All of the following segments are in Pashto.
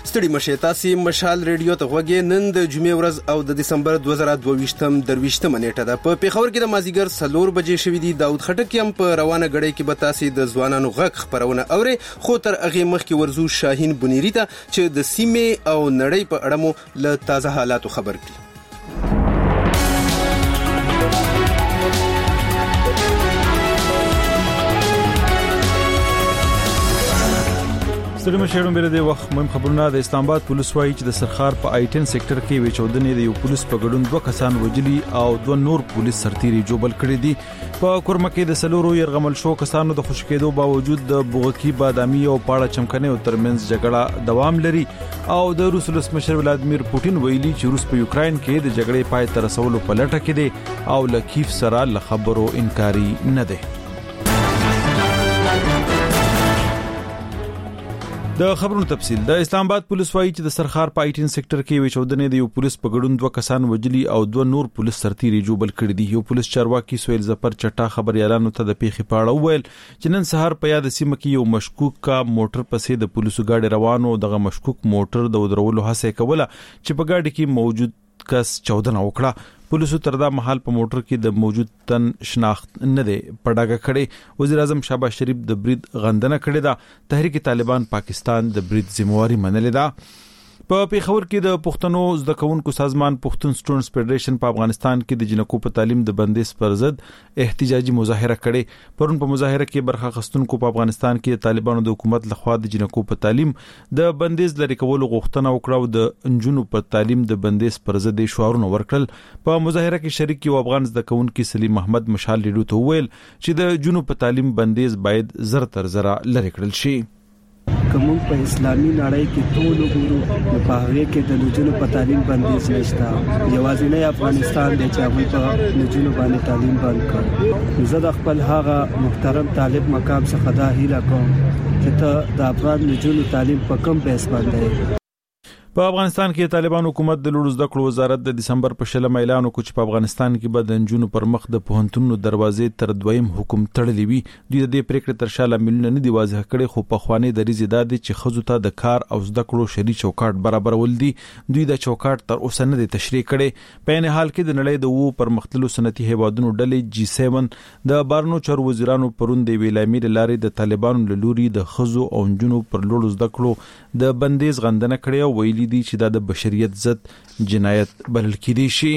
ستړي مشه تاسو مشال ریډیو ته غوږی نن د جمعې ورځ او د دسمبر 2022 نیټه ده په پیښور کې د مازیګر 4 بجې شوې دي. داود خټک هم په روانه غړې کې به تاسو د ځوانانو غږ خبرونه اوري خو تر هغه مخکې ورزو شاهین بنيري ته چې د سیمې او نړۍ په اړه مو له تازه حالاتو خبر کړي. ستړي مشرون بیر د وخت مهم خبرونه. د اسلام آباد پولیس وایي چې د سرخار په آی 10 سېکټر کې وی چودنې د یو پولیس په ګډون 2 کسان وجلي او 2 نور پولیس سرتيري جوبل کړي دي. په کورمه کې د سلورو يرغمل شو کسانو د خوشکېدو باوجود د بوغکی بادامي او پاړه چمکنه او ترمنځ جګړه دوام لري او د روس ولسمشر ولادیمیر پوتین ویلي چې روس په یوکرين کې د جګړې پای ته رسولو په لټه کې دي او له کیف سره له خبرو انکاري نه دي. د خبرونو تفصیل. د اسلام آباد پولیس وایي چې د سرخار په آی 10 سېکټر کې وی چودنې د یو پولیس په ګډون 2 کسان وجلي او 2 نور پولیس سرتيري جوبل کړي دي. یو پولیس چارواکي سویل زفر چټا خبريالانو ته د پیښې په اړه وویل چې نن سهار په یاد سیمه کې یو مشکوک کا موټر پسې د پولیسو گاډي روانو دغه مشکوک موټر د ودرولو هڅه کوله چې په گاډي کې موجود کس چودنه وکړه. پولیسو تر دا مهال په موټر کې د موجود تن شناخت نه دی پډاګه کړي. وزیر اعظم شهباز شریف د برید غندنه کړې ده. تحریک طالبان پاکستان د برید ذمہواری منلې ده. په پیښور کې د پښتنو زده کوونکو سازمان پښتون سټوډنټس فدریشن په افغانستان کې د جنکو په تعلیم د بندیز پر ضد احتجاجي مظاهره کړې. پرون په مظاهره کې برخه اخیستونکو په افغانستان کې د طالبانو د حکومت لخوا د جنکو په تعلیم د بندیز لري کولو غوښتنه وکړه او د انجونو په تعلیم د بندیز پر ضد شعارونه ورکړل. په مظاهره کې شریک یو افغان زده کوونکي سلیم احمد مشال ریډیو ته ویل چې د جنو په تعلیم بندیز باید زر تر زره لري کړل شي. کوم په اسلامي نړۍ کې ټول وګورو نو په هغه کې د نجونو په تعلیم بندیز نشته. یوازې نه افغانستان د چاوي په نجونو باندې تعلیم بند کړ. زه د خپل هغه محترم طالب مقام څخه دا هیله کوم چې ته د افغان نجونو تعلیم په کوم بیس باندې. په افغانستان کې طالبان حکومت د لوړو زده کړو وزارت د دسمبر په 10 اعلان وکړ چې په افغانستان کې به د انجونو پر مخ د پوهنتونونو دروازې تر دویم حکم تړلې وي. دوی د دې پریکړې تر شاله ملونه نه دی واضح کړي خو په خوانې د ریزیداد چې خزو ته د کار او زده کړو شری چوکاټ برابرول دي. دوی د چوکاټ تر اوسه نه دی تشریح کړي. په ان حال کې د نړۍ د وو پر مختلفو صنعتي هیوادونو ډلې G7 د بارنو چارو وزیرانو پرون د ویلامي لارې د طالبانو لوري د خزو او انجونو پر لوړو زده کړو د بندیز غندنه کړې او ویلي دي چې دا د بشریت ضد جنایت بلل کېدی شي.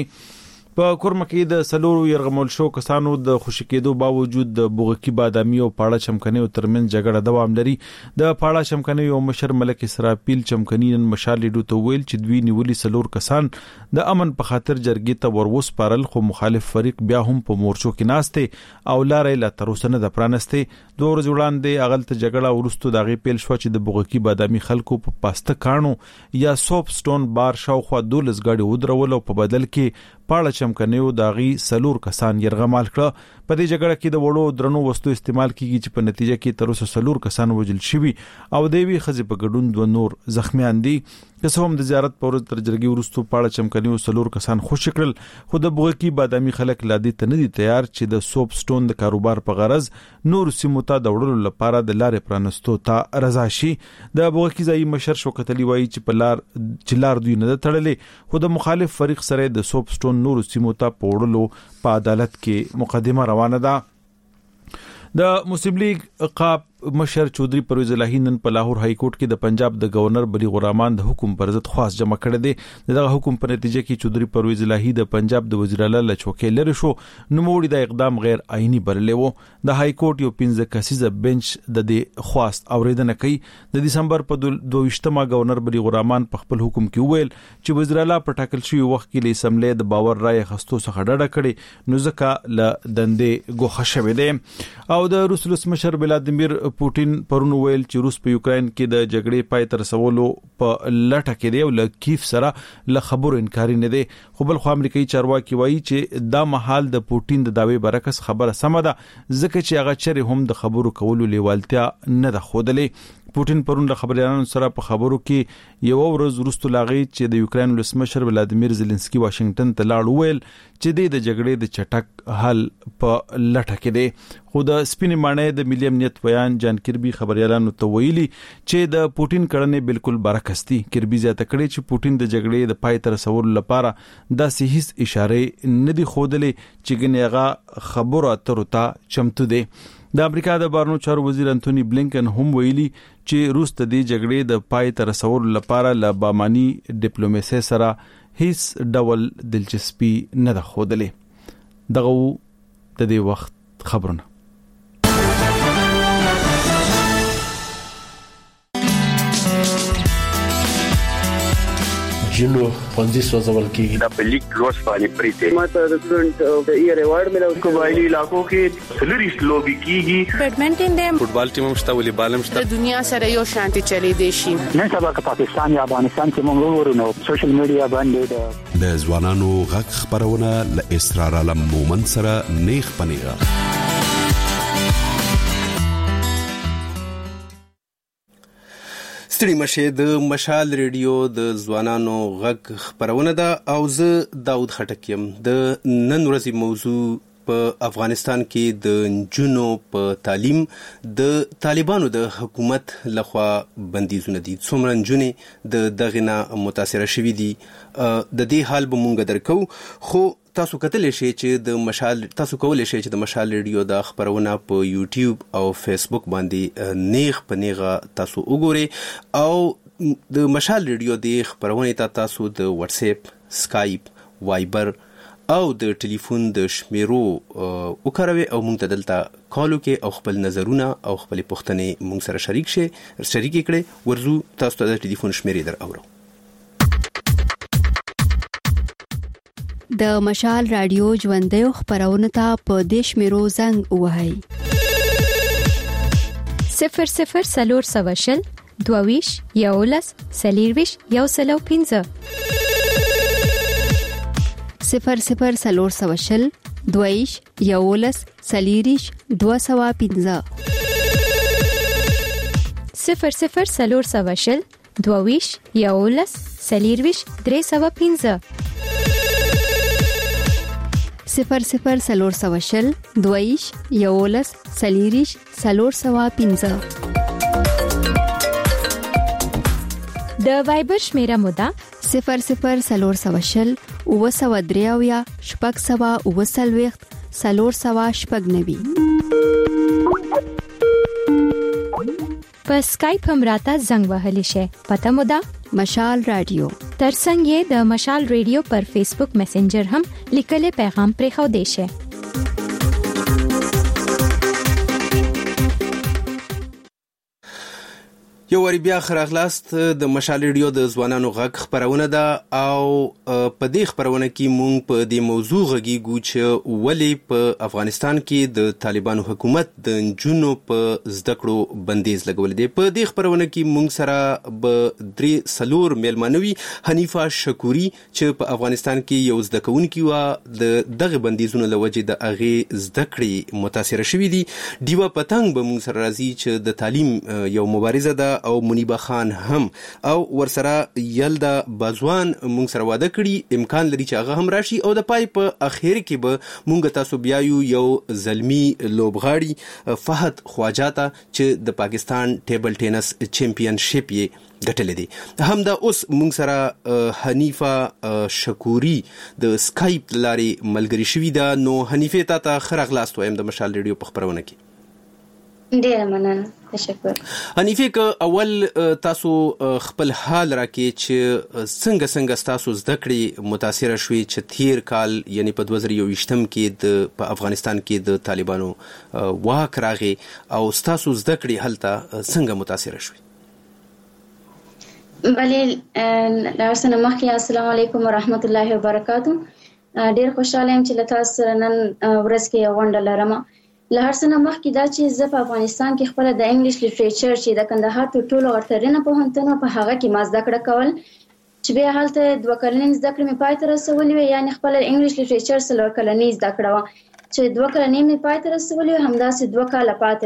په کورمه کې د سلورو يرغمل شو کسانو د خوشکېدو باوجود د بوغکی بادامي او پاړه چمکنه او ترمن جګړه دوام لري. د پاړه چمکنه یو مشر ملک اسرافیل چمکنی نن مشال ډو ته ویل چې دوی نیولي سلور کسان د امن په خاطر جرګې ته وروس پارل خو مخالف فریق بیا هم په مورچو کې ناشته او لارې لا تر اوسه نه د پرانسته. 2 ورځې وړاندې اغلته جګړه ورستو دغه پیل شو چې د بوغکی بادامي خلکو په پاسته کانو یا سوپ سټون بار شاوخوا 12 غاډي ودرول او په بدل کې پاړه چمکنیو داغي سلور کسان يرغمال کړه. په دې جګړه کې د وړو درنو وسلو استعمال کیږي چې په نتیجه کې تر اوسه سلور کسان وژل شوي او دوی خزي په ګډون 2 نور زخمیان دي. که هم د زیارت پر ورځ تر جرګي ورستو پاړه چمکنیو سلور کسان خوشی کړل خو د بوغکی بادامي خلک لادي ته نه دي تیار چې د سوپ سټون د کاروبار په غرض نور سیمو ته د وړلو لپاره د لارې پرانستو ته رضا شي. د بوغکی ځای مشر شوکت علي وایي چې لار دوی نه تړلې خو د مخالف فریق سره د سوپ سټون نور سیمو ته پوړلو په عدالت کې مقدمه روانه ده. د مسلم لیگ قاب مشر چودري پرویز الهی نن په لاهور های کورټ کې د پنجاب د گورنر بلیغ الرحمن د حکم پر ضد خاص جمع کړی دی. دغه حکم په نتیجه کې چودري پرویز الهی د پنجاب د وزیر اعلی له چوکۍ لري شو. نو موړي د اقدام غیر آئینی بللی وو. د های کورټ یو 15 کسیزه بنچ د دې خواست اوریدنه کوي. د دسمبر په 22مه گورنر بلیغ الرحمن په خپل حکم کې ویل چې وزیر اعلی په ټاکل شوی وخت کې له اسمبلی د باور رائے خستو څخه ډډه کړي نو ځکه ل دندې ګوښه شوی دی. او د روس ولسمشر ولادیمیر پوتین پرون ویل چې روس په یوکرين کې د جګړې پای تر رسولو په لټه کې دی او له کیف سره له خبرو انکاري نه دی. خو بل خو امریکایي چارواکي وایي چې دا محل د پوتین د داوی برعکس خبره سم ده ځکه چې هغه چره هم د خبرو کولو لیوالتیا نه ده خودلې. پوتین پرون د خبريالانو سره په خبرو کې یو ورځ وروسته لاغي چې د یوکرين ولسمشر ولادیمیر زيلنسکي واشنگټن ته لاړ ویل چې د جګړې د چټک حل په لټه کې دی. خو د سپینې ماڼۍ د ملي امنیت ویان جان کربي خبريالانو ته ویلي چې د پوتین کړنې بالکل برعکس دي. کربي زیاته کړې چې پوتین د جګړې د پای ته رسولو لپاره داسې هیڅ اشاره نه دي ښودلې چې ګنېغه خبرو اترو ته چمتو دي. د امریکا د بهرنیو چارو وزیر انټونی بلینکن هم ویلي چې روس د دې جګړې د پای ته رسولو لپاره له باماني ډیپلوماسي سره هیڅ ډول دلچسپي نه ده ښودلې. دغه د دې وخت خبرونه. جنو پنځه سوځول کېږي د پلیک روز باندې پریته ماته د کرنٹ ایئر ایوارډ ملو قبایلی علاقو کې سلریست لوبي کیږي بیډمنټن د فوټبال ټیم مشته ولې بالم شته د دنیا سره یو شانتي چلی دی شي. نن سبا که پاکستان یا افغانستان کې موږ ورونو سوشل میډیا باندې د ځوانانو غږ خبرونه ل اسرار عالم مومن سره نیخ پنیغه. ستړي مشه د مشال ریډیو د ځوانانو غږ خبرونه ده او زه داود خټکیم. د نن ورځې موضوع په افغانستان کې د نجونو په تعلیم د طالبانو د حکومت لخوا بندیزونه دي. څومره نجونې د دغه نه متاثره شوي دي د دې حال به مونږ درکو. خو تاسو کولای شئ چې د مشال ریډیو د خبرونه په یوټیوب او فیسبوک باندې نیغ په نیغه تاسو وګورئ او د مشال ریډیو د خبرونه ته تاسو د واتس اپ، سکایپ، وایبر او د ټلیفون د شمیرو وکاروي او موږ ته دلته کال وکړئ او خپل نظرونه او خپل پوښتنې موږ سره شریک کړئ. ورزو تاسو ته د ټلیفون شمیرې در اورو. د مشال رادیو ژوندۍ خبرونه ته په دیش میرو زنګ وهاي 00 سلور سواشل دوویش یولس سلیرویش یوسلو 15 00 سلور سواشل دوویش یولس سلیریش 215 00 سلور سواشل دوویش یولس سلیرویش 315 00 سلور سواشل دویش یولس سلیریش سلور سوا 15. د وایبر شمیره مودا 00 سلور سواشل او سوا دریاویا شپږ سوا او سلويخت سلور سوا شپږ نوي. په سکایپ هم راته زنګ وهلی شي. پته مودا مشال رادیو. ترڅنګ یې د مشال ریډیو پر فیسبوک میسنجر هم لیکل پیغام پرې خو دی شي. یو وری بیا خراغلاست د مشال ریډیو د ځوانانو غږ خبرونه ده او په دې خبرونه کې مونږ په دې موضوع غږیږو چې ولې په افغانستان کې د طالبانو حکومت د نجونو په زده کړو بندیز لګول دي. په دې خبرونه کې مونږ سره به درې سلور میلمانوي حنیفه شکوري چې په افغانستان کې یو زده کوونکی و د دغه بندیزونو لوجې د اغه زده کړې متاثر شوی دي. دیوا پتنګ به مونږ سره راځي چې د تعلیم یو مبارزه ده او منیبه خان هم او ورسره یلدا بازوان مونږ سره واده کړي. امکان لري چې هغه هم راشي او د پای په اخر کې به مونږ تاسو بیا یو زلمی لوبغاړي فهد خواجاته چې د پاکستان ټیبل ټینس چمپیونشپ یې ګټلې دي. هم دا اوس مونږ سره حنیفه شکوري د سکایپ لارې ملګری شوی ده. نو حنیفه ته خراغلاست وایم د مشال ریډیو په خبرونه کې. ډیر مننه. تشکر. حنیفه که اول تاسو خپل حال راکې چې څنګه تاسو زده کړې متاثر شوي چې تیر کال یعنی په 2021 کې په افغانستان کې د طالبانو واک راغی او تاسو زده کړې هلته څنګه متاثر شوي؟ بلې لاسنه مخکې السلام علیکم ورحمت الله وبرکاتو. ډیر خوشاله یم چې تاسو نن ورځ کې غونډه لرم. له هر څه نه مخکې دا چې زه په افغانستان کې خپل د انګلیش لیټریچر چې د کندهار تر ټولو غټرینه پوهنتون په هغه کې ما زده کړه کول چې بیا هلته 2 کلنۍ زده کړې مې پای ته رسولې وې. یعنې خپل انګلیش لیټریچر 3 کلنۍ زده کړه وه چې 2 کلنۍ مې پای ته رسولې وې، همداسې 2 کاله پاتې وې.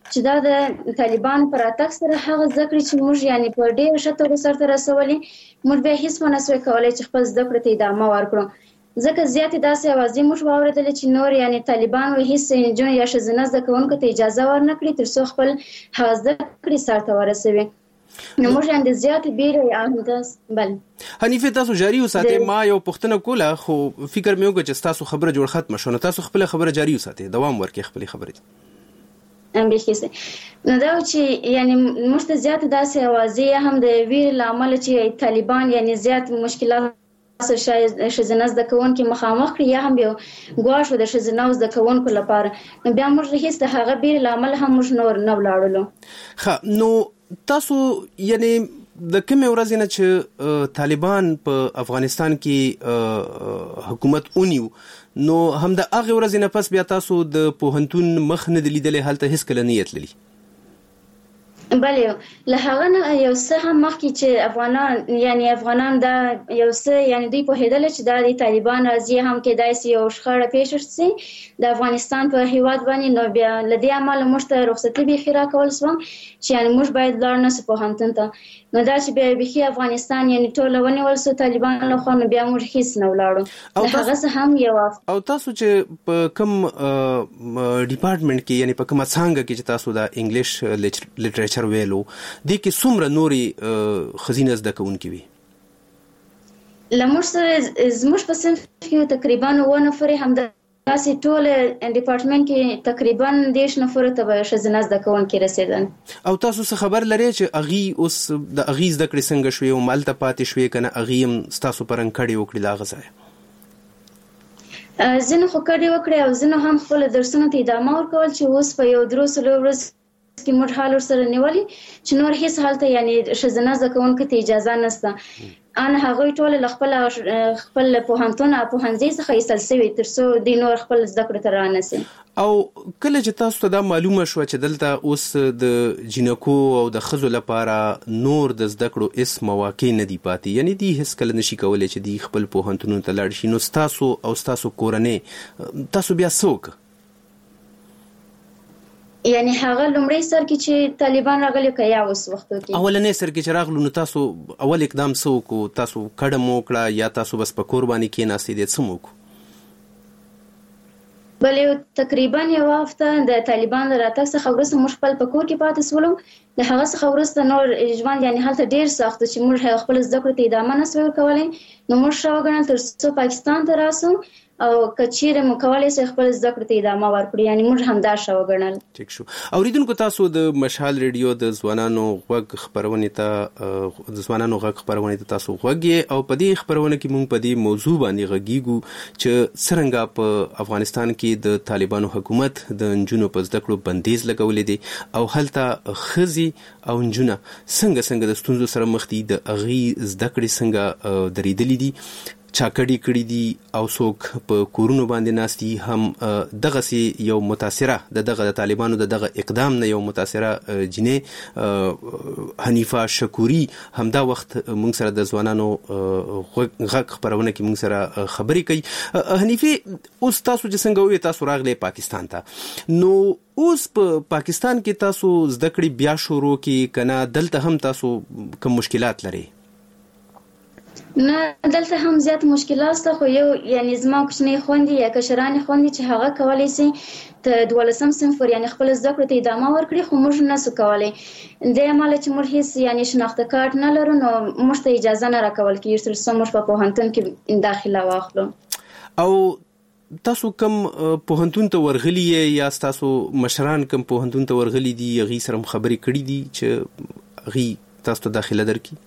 چې دا د طالبان پر اتاک سره هغه ذکر چې موږ یعنی په ډېر ښه توګه سرته رسولي، موږ به هیڅ ونسوي کولای چې خپل زده کړې ته ادامه ورکړو. ځکه زیاتې داسې اوازې موږ واورېدلې چې نور یعنی طالبان وایي هیڅ نجونې یا ښځینه زده کوونکو ته اجازه ورنه کړي تر څو خپل هغه زده کړې سرته ورسوي. نو موږ هم د زیاتې بیرې همداس بل حنیفه تاسو جاری وساتئ. ما یو پوښتنه کوله خو فکر مې وکړ چې تاسو خبره جوړ ختم شو، نو تاسو خپل خبره جاری وساتئ، دوام ورکړئ خپل خبرې. امبیخیسه نو دا چې یعنی موږ ته زیاتې داسې اوازې هم د ویرې له امله چې طالبان یعنی زیات مشکلات ښځینه زده کوونکي مخامخ کړي یا هم یو ګواښ د ښځینه زده کوونکو لپاره، نو بیا موږ هیڅ د هغه بیرې له امله هم موږ نور نه ولاړلو. ښه، نو تاسو یعنی د کومې ورځې نه چې طالبان په افغانستان کې حکومت ونیو، نو هم د هغې ورځې نه پس بیا تاسو د پوهنتون مخ نه دی لیدلی، هلته هیڅ کله نه یې تللي؟ بله، له هغه نه یو څه هم مخکې چې افغانان دا یو څه یعنی دوی پوهېدل چې دا د طالبان راځي، هم کېدای شي یو شخړه پېښه شي د افغانستان په هېواد باندې، نو بیا له دې امله موږ ته رخصتي بیخي راکول شوه چې یعنی موږ باید لاړ نه سو پوهنتون ته. نو دا چې بیا بیخي افغانستان یعنی ټوله ونیول سو طالبان له خوا، نو بیا موږ هیڅ نه ولاړو. هغه څه هم یو او تاسو چې په کوم ډپارټمنټ کې یعنی په کومه څانګه کې چې تاسو د انګلیش لټریچر ویلو دې کې څومره نورې ښځینه زده کوونکي وي؟ زموږ په صنف کې تقریبا 9 نفرې همداسې ټول ډپارټمنټ کې تقریبا 10 نفرو ته به ښځینه زده کوونکي رسېدل. او تاسو څه خبر لرئ چې هغې اوس د هغې زده کړې څنګه شوې، همالته پاتې شوې که نه هغې هم ستاسو په رنګ کډې وکړي له هغه ځایه؟ ځینو خو کډې وکړې او ځینو هم خپلو درسونو ته ادامه ورکول چې اوس په یو 3 ورځ کې موږ حال ورسره نیولي چې نور هیڅ هلته یعنی ښځینه زده کوونکو ته اجازه نشته. ان هغوی ټول له خپل پوهنتون او پوهنځي څخه ایستل شوي تر څو دوی نور خپل زده کړو ته رانسي. او کله چې تاسو ته دا معلومه شوه چې دلته اوس د جینکو او د ښځو لپاره نور د زده کړو هیڅ مواقع نه دي پاتې، یعنی دوی هیڅ کله نشي کولی چې دوی خپل پوهنتونونو ته لاړ شي، نو ستاسو او ستاسو کورنۍ تاسو بیا څه وکړه؟ یعنی هغه لومړی سر کې چې طالبان راغلي که یا اوس وختو کې اولنی سر کې چې راغلو، نو تاسو اول اقدام څه وکړو؟ تاسو کډه مو وکړه یا تاسو بس په کور باندې کېناستې دې څه مو وکړو؟ بلې تقریبا یو هفته د طالبان له راتګ څخه وروسته موږ خپل په کور کې پاتې شولو. د هغه څخه وروسته نور ژوند یعنی هلته ډېر سخت چې موږ خپل زده کړو ته ادامه نسوی ورکولی، نو موږ ښه وګڼل تر څو پاکستان ته راسو او که چیرې مو کولی شئ خپل زده کړو ته ادامه ورکړو، یعنی موږ همدا ښه وګڼل. ټیک شو. اوریدونکو، تاسو د مشال ریډیو د ځوانانو غږ خپرونې ته تاسو غوږ یې، او په دې خپرونه کې موږ په دې موضوع باندې غږیږو چې څرنګه په افغانستان کې د طالبانو حکومت د نجونو په زده کړو بندیز لګولی دی او هلته ښځې او نجونه څنګه د ستونزو سره مخ دي، د هغې زده کړې څنګه درېدلې دي، چاکړې کړي دي او څوک په کورونو باندې ناست دي. هم دغسې یو متاثره د طالبانو دغه اقدام نه یو متاثره جینۍ حنیفه شکوري همدا وخت موږ سره د ځوانانو غږ خپرونه کې موږ سره خبرې کوي. حنیفه، اوس تاسو چې څنګه وویل تاسو راغلی پاکستان ته، نو اوس په پاکستان کې تاسو زده کړې بیا شروع کې که نه دلته هم تاسو کوم مشکلات لرئ؟ نه، دلته هم زیات مشکلات شته، خو یو یعنی زما کوچنۍ خویندې یا کشرانې خویندې چې هغه کولی شي ته 12 صنف یعنی خپل زده کړو ته ادامه ورکړي، خو موږ نسو کولی دې امله چې موږ هیڅ یعنی شناخته کارت نه لرو، نو موږ ته اجازه نه راکول کېږي تر څو موږ په پوهنتون کې داخله واخلو. او تاسو کوم پوهنتون ته ورغلي یا تاسو مشران کوم پوهنتون ته ورغلي دي هغې سره خبرې کړي دي چې هغې تاسو ته داخله درکړي؟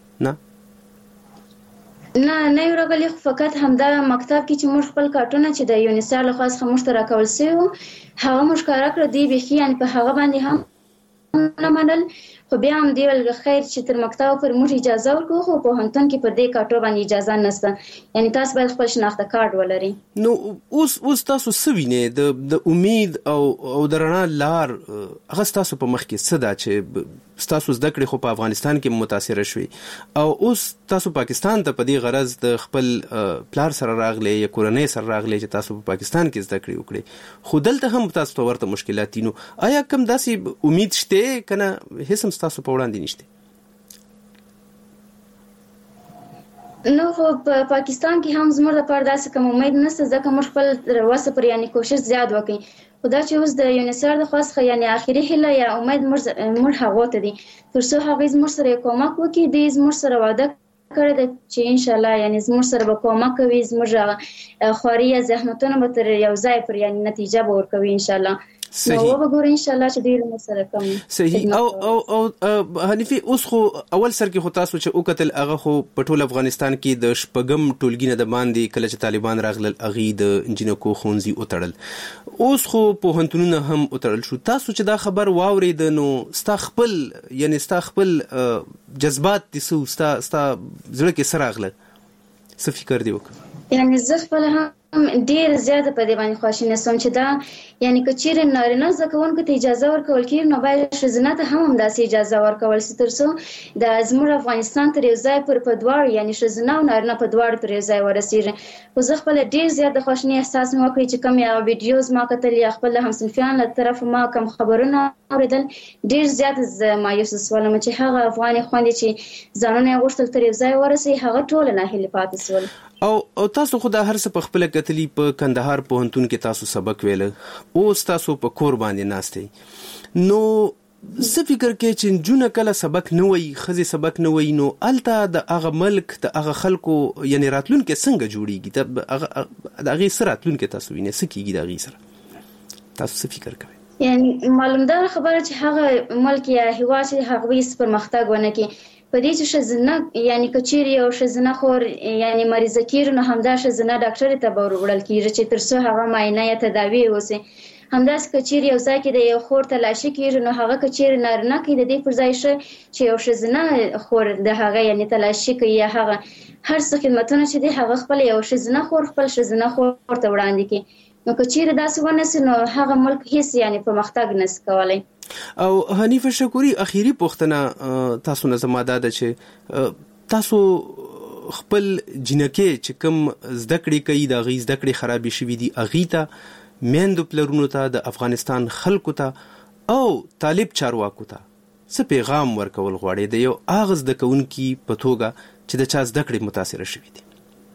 نه یو راغلی، فقط همدا مکتب کې چې موږ خپل کارټونه چې د یونیسار له خوا څخه موږ ته راکول شوي وو هغه موږ ښکاره کړه، دوی بیخي یعنې په هغه باندې هم نه منل خو بیا هم دی ول خیر چې تر مکتب پر موږ اجازه ورکړو خو په هنتون کې پر دې کارټو باندې اجازه نشته یعنی تاسو باید خپل شناخته کارت ولرئ. نو اوس تاسو سوینه د امید او د رڼا لار هغه تاسو په مخ کې صدا چې تاسو زده کړې خو په افغانستان کې متاثر شوي او اوس تاسو پاکستان ته په دې غرض د خپل پلار سره راغلي یا کورنۍ سره راغلي چې تاسو په پاکستان کې زده کړې وکړي خو دلته هم تاسو ته ورته مشکلات دي. نو آیا کوم داسې امید شته کنه هیڅ هم تاسو په وړاندې نشته؟ نو خو په پاکستان کې هم زموږ لپاره داسې کوم امید نشته ځکه موږ خپل وسه پر یعنی کوشش زیات وکړو خدا چې اوس د یونیسر د خاصه یعنی اخیری هله یا امید موږ هغه ته دي تر څو هغه زموږ سره کومک وکړي د زموږ سره وعده کړی ده چې ان شاء الله یعنی زموږ سره به کومک کوي زموږ خوري زحمتونه به تر یو ځای پر یعنی نتیجه به ورکوي ان شاء الله. صحیح. نو وګورئ ان شاء الله چې ډیر مسره کم. صحیح. او حنیفي اوس خو اول سر کې خو تاسو چې وکتل هغه خو په ټول افغانستان کې د شپږم ټولګي نه د باندې کله چې طالبان راغلل اغي د انجینکو خونځي وتړل اوس خو په هنتونونه هم وتړل شو. تاسو چې دا خبر واورید نو ستا خپل جذبات دي ستا زړه کې سره راغله څه فکر دی وکړه؟ یعنی زه خپل هم ډیر زیاته په دې باندې خوشاله سوم چې دا یعنی کچیر نارینه زکهونکو ته اجازه ورکول کیږي نو باید شزنه ته هم داسې اجازه ورکول سي تر څو د زموږ افغانستان تر یو ځای پر پدوار یعنی شزنه او نارینه پدوار تر یو ځای ورسیږي. خو زه خپل ډیر زیاته خوشنی احساس مې وکړ چې کوم یا ویډیوز ما کتل یا خپل همصنفیان له طرف ما کوم خبرونه اوریدل ډیر زیات مایوس شوم چې هغه افغاني خوندې چې ځانونه غوښتل تر یو ځای ورسي هغه ټول نه هلي پاتې شول. او تاسو خو دا هر څه په خپل کتلی په کندهار پوهنتون کې تاسو سبق ویل او تاسو په کور باندې ناشته نو څه فکر کې چې جون کله سبق نه وای خزي سبق نه وای نو الته د هغه ملک د هغه خلکو یعنی راتلون کې څنګه جوړیږي د هغه سره راتلون کې تاسو وینئ څه کیږي د هغه سره تاسو څه فکر کوئ؟ یعنی معلومدار خبره چې هغه ملک یا هوا چې هغه هیڅ پرمختګ ونه کوي په دې چې شزنه یعنی کچيري او شزنه خور یعنی مریض کیر نو همدا شزنه ډاکټر ته وړل کیږي چې تر څو هغه معاینه یا تداوی وسی همداس کچيري او ځکه د یو خور تلاشي کیږي نو هغه کچيري نارنه کې د دې پر ځای چې یو شزنه خور د هغه یعنی تلاشي کوي یا هغه هر څه خدمتونه چې دی هغه خپل یو شزنه خور خپل شزنه خور ته وړاندې کوي نو کچيري داسې ونسي نو هغه ملک هیڅ یعنی پرمختګ نس کولای. او حنیفه شکوري اخیری پوښتنه تاسو نه زماده ده چې تاسو خپل جنکه چې کوم زده کړې کوي د غي زده کړې خرابې شوې دي اغیته میندو پلرونو ته د افغانستان خلکو ته او طالب چارواکو ته څه پیغام ورکول غواړي د یو اغاز د کونکي په توګه چې د چا زده کړې متاثر شوې دي؟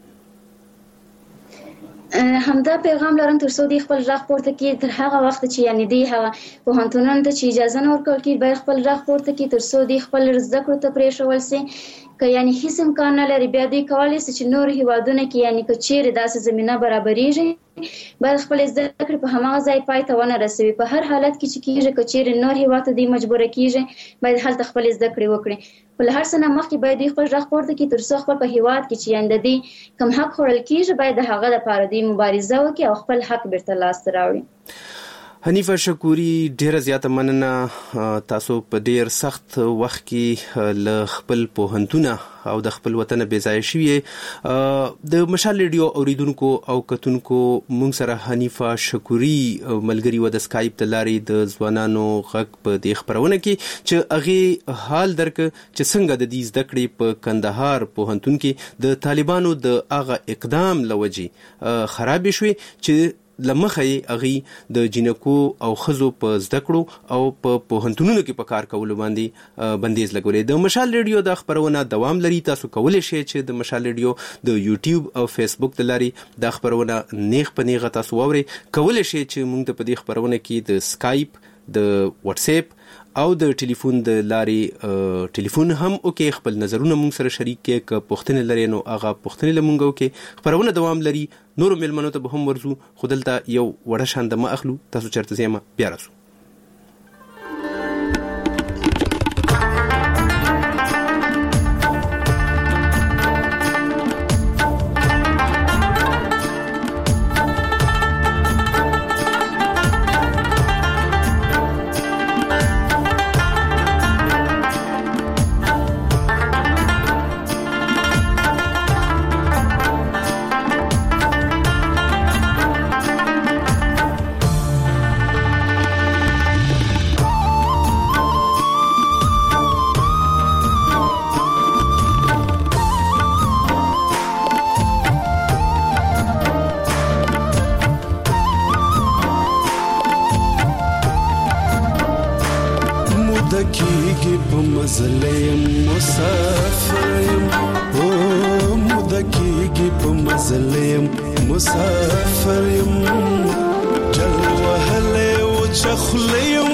همدا پیغام لرم تر څو دی خپل راغ پورته کې تر هغه وخت چې یعنی دی هغه په هنتونن ته چې اجازه نه ورکول کی باید خپل راغ پورته کې تر څو دی خپل زده کړو ته پریښول سي که یعنی هیڅ امکان نه لري بیا دی کولای شي چې نور هیوادونه کې یعنی که چیرې داسې زمينه برابرېږي باید خپل زده کړې په هماغه ځای پای ته ونه رسوي په هر حالت کې چې کیږي که چیرې نور هیواد ته دی مجبور کیږي باید هلته خپل زده کړې وکړي په هر څه نه مخکې باید خپل راغ پورته کې تر څو خپل په هیواد کې چې یعنی دی کم حق خورل کیږي باید هغه لپاره دی مبارزه وکړي او خپل حق بیرته لاس راوړي. حنیفه شکوري ډیره زیاته مننه تاسو په ډیر سخت وخت کې ل خپل پوهنتونه او د خپل وطن بیځای شوی د مشال ریډیو اوریدونکو او کتونکو مونږ سره حنیفه شکوري ملګری و د اسکایپ تلاري د ځوانانو غږ په دې خبرونه کې چې اغه حال درک چې څنګه د دې زده کړې په کندهار پوهنتون کې د طالبانو د اغه اقدام لوجي خراب شوي چې لمخې اغي د جنکو او خزو په زده کړو او په پوهنتونونو کې په کار کولو باندې بندیز لګولې. د مشال ریډیو د خبرونه دوام لري تاسو کولای شئ چې د مشال ریډیو د یوټیوب او فیسبوک د لاري د خبرونه نیغ په نیغه تاسو ووري کولای شئ چې موږ ته په دې خبرونه کې د اسکایپ د واتس اپ او د ټلیفون د لاري ټلیفون هم اوکې خپل نظرونه موږ سره شریک کې ک پوښتنه لري نو هغه پوښتنه لمونګو کې خبرونه دوام لري نور ملمنو ته به هم ورزو خودلته یو وړه شاند ما اخلو تاسو چرته زما بیا راسو. مدکیږي په مزلیم مسافریم او مدکیږي په مزلیم مسافریم جل وهله او چخلیم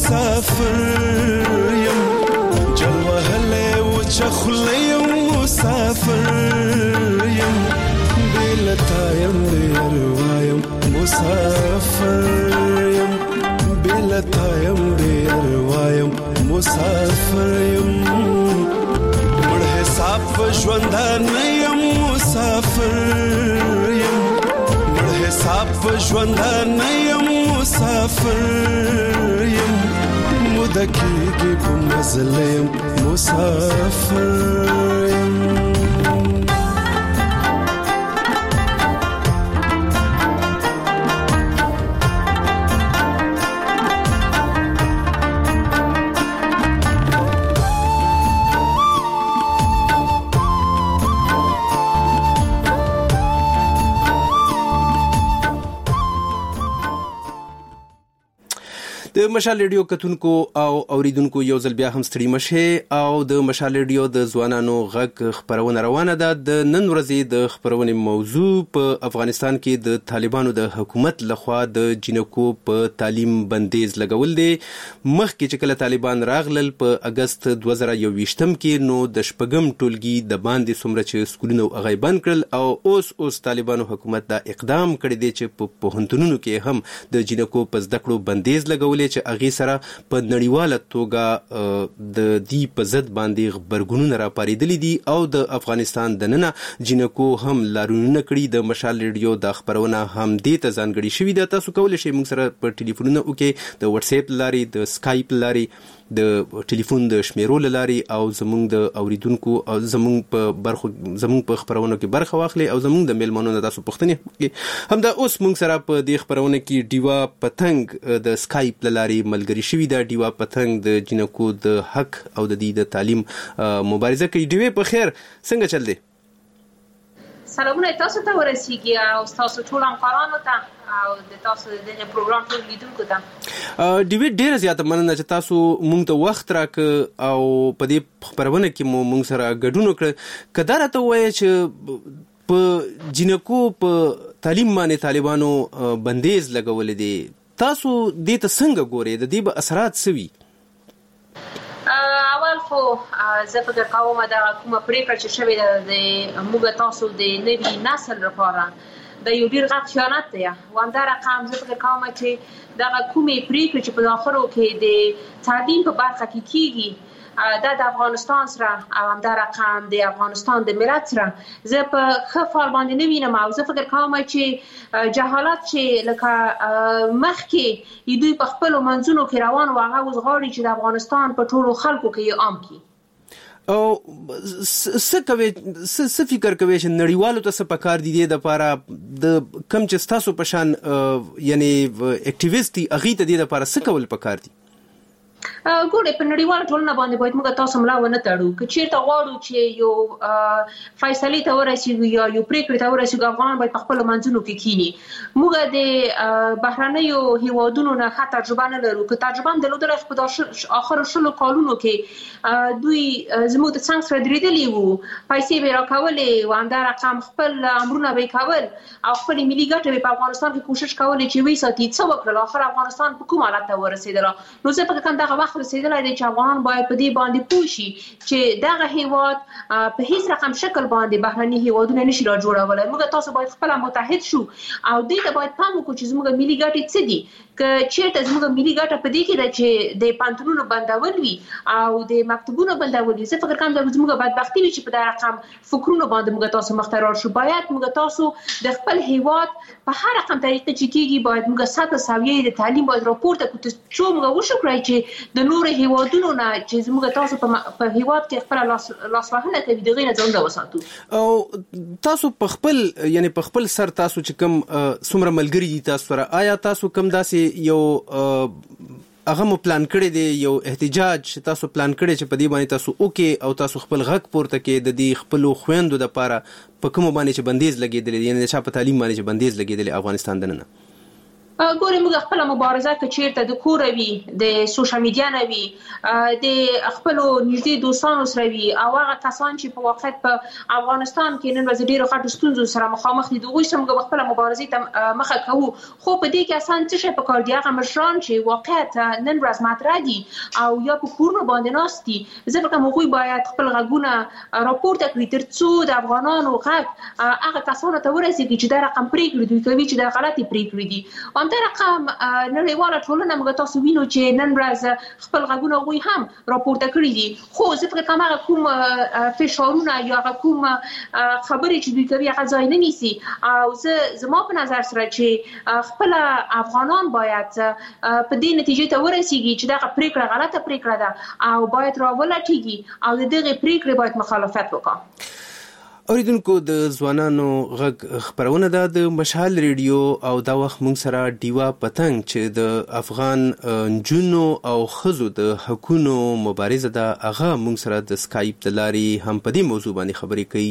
مسافریم جل وهله او چخلیم مسافریم بلتایم بیروایم مسافریم بلتایم بیروایم مسافریم مړ حساب ژوندانیم مسافریم مړ حساب ژوندانیم مسافریم مدکیږي په مزلیم مسافریم د مشال ریډیو کتونکو او اوریدونکو یو ځل بیا هم ستړي مشه او د مشال ریډیو د ځوانانو غږ خبرونه روانه ده. د نن ورځې د خبرونې موضوع په افغانستان کې د طالبانو د حکومت لخوا د جنکو په تعلیم بندیز لګول دي. مخکې چې کله طالبان راغلل په اگست 2021 کې نو د شپږم ټولګي د باندې څومره چې سکولونه هغه بند کړل او اوس طالبانو حکومت دا اقدام کړی دی چې په پوهنتونونو کې هم د جنکو په زده کړو بندیز لګولې چې هغې سره په نړیواله توګه د دې په ضد باندې غبرګونونه راپارېدلي دي او د افغانستان دننه جنکو هم لارونونه کړي. د مشال ریډیو دا خبرونه هم دې ته ځانګړې شوي ده. تاسو کولی شئ موږ سره په ټلیفونونه وکړئ د واتس اپ لارې د سکایپ لارې د ټلیفون د شمیرو لارې او زموږ د اوریدونکو او زموږ په خبرونو کې برخه واخلي او زموږ د میلمانو نه تاسو پوښتنې وکړئ. همدا اوس موږ سره په دې خبرونه کې ډیوا پتنګ د سکایپ لارې ملګری شوي ده. ډیوا پتنګ د جنکو د حق او د دې د تعلیم مبارزه کوي. ډیوې په خیر څنګه چل دی؟ سلامونه تاسو ته ورسیږي او تاسو ټول همکارانو ته او د تاسو د پروګرام ټول لیدونکو ته. ډیوډ ډیره زیاته مننه چې تاسو مونږ ته وخت راک او په دې خبرونه کې مونږ سره ګډون وکړ. کدا راته وایي چې په جنکو په تعلیم باندې طالبانو بندیز لګولې دي، تاسو دې ته څنګه ګورئ؟ د دې به اثرات څه وي؟ اول خو زه فکر کوم دا کومه پریکړه چې شوې ده د موږ تاسو د نوي نسل لپاره د یو ډیر غټ خیانت دی. همدا رقم زه فکر کوم چې دا کومې پریکړې چې په داخلو کې د تعلیم په برخه کې کیږي دا د افغانستان سره او همدا رقم د افغانستان د ملت سره زه په ښه فال باندې نه وینم او زه فکر کوم چې جهالت چې لکه مخکې دوی په خپلو منځونو کې روان و هغه اوس غواړي چې د افغانستان په ټولو خلکو کې یې عام کړي. او څه فکر کوي چې نړیوالو ته څه پکار دي د لپاره د کم چې تاسو په شان یعنی اکټیویست دي هغې ته د لپاره څه کول پکار دي؟ ګوره په نړیواله ټولنه باندې باید موږ تاسو ملا ونه تړو. که چیرته غواړو چې یو فیصلې ته ورسیږو یا یو پریکړې ته ورسیږو، افغانان باید په خپلو منځونو کې کینی. موږ د بهرنیو هیوادونو نه ښه تجربه نه لرو. که تجربه هم درلودلی په آخرو 20 کالونو کې دوی زموږ د څنګ سره درېدلي وو، پیسې به یې راکولې او همدا رقم خپل امرونه به یې کول او خپلې ملي ګټې به په افغانستان کې کوشش کولې چې ویې ساتي. څه وکړل؟ آخر افغانستان په کوم حالت ته ورسېدله؟ نو زه فکر کوم دغه وخت رسېدلی دی چې افغانان باید په دې باندې پوه شي چې دغه هیواد په هیڅ رقم شکل باندې بهرني هیوادونه نشي را جوړولی. موږ تاسو باید خپله متحد شو او دې ته باید پام وکړو چې زموږ ملي ګټې څه دي. که چیرته زموږ ملي ګټه په دې کې ده چې د پانتونونو بندول وي او د مکتوبونو بندول وي، زه فکر کوم دا زموږ بدبختي وي چې په دغه رقم فکرونو باندې موږ تاسو مخته رار شو. باید موږ تاسو د خپل هیواد په هر رقم طریقه چې کېږي باید موږ سطح سویې د تعلیم باید راپورته کړو چې موږ وشو کړی چې د نورو هیوادونو نه چې زموږ تاسو په هیواد کې خپله لاسوهنه کوي د هغې نه ځانونه وساتو. او تاسو په خپل یعنی په خپل سر تاسو چې کوم څومره ملګري دي تاسو سره، آیا تاسو کوم داسې یو هغه مو پلان کړی دی، یو احتجاج تاسو پلان کړی چې په دې باندې تاسو وکړئ او تاسو خپل غږ پورته کړئ د دې خپلو خویندو دپاره په کومو باندې چې بندیز لګېدلی دی، یعنې د چا په تعلیم باندې چې بندیز لګېدلی افغانستان دننه؟ ګورې موږ خپل مبارزه که چیرته د کور وي د سوشل میډیا نه وي د خپل نږدې دوستانو سره وي او هغه کسان چې په واقعیت په افغانستان کې نن ورځ ډیرو غټو ستونزو سره مخامخ دي دغوی سره موږ خپل مبارزې ته مخه کوو خو په دې کې اسان څه شی په کار دی هغه مشران چې واقعیت نن ورځ مطرح دي او یا په کورونو باندې ناست دي زه فکر کوم هغوی باید خپل غږونه راپورته کړي تر څو د افغانانو غږ هغه کسانو ته ورسیږي چې دا رقم پرېکړې دوی کوي چې دا غلطې پرېکړې دي همدا رقم نړیواله ټولنه موږ تاسو وینو چې نن ورځ خپل غږونه هغوی هم راپورته کړي دي خو زه فکر کوم هغه کوم فشارونه یا هغه کوم خبرې چې دوی کوي هغه ځای نه نیسي او زما په نظر سره چې خپل افغانان باید په دې نتیجې ته ورسیږي چې دغه پرېکړه غلطه پرېکړه ده او باید راولټیږي او د دغې پرېکړې باید مخالفت وکړي. اوریدونکو د ځوانانو غږ خبرونه ده د مشال ریډیو او دا وخت مونږ سره ډیوا پتنګ چې د افغان نجونو او ښځو د حقونو مبارزه ده هغه مونږ سره د سکایپ د لارې هم په دې موضوع باندې خبرې کوي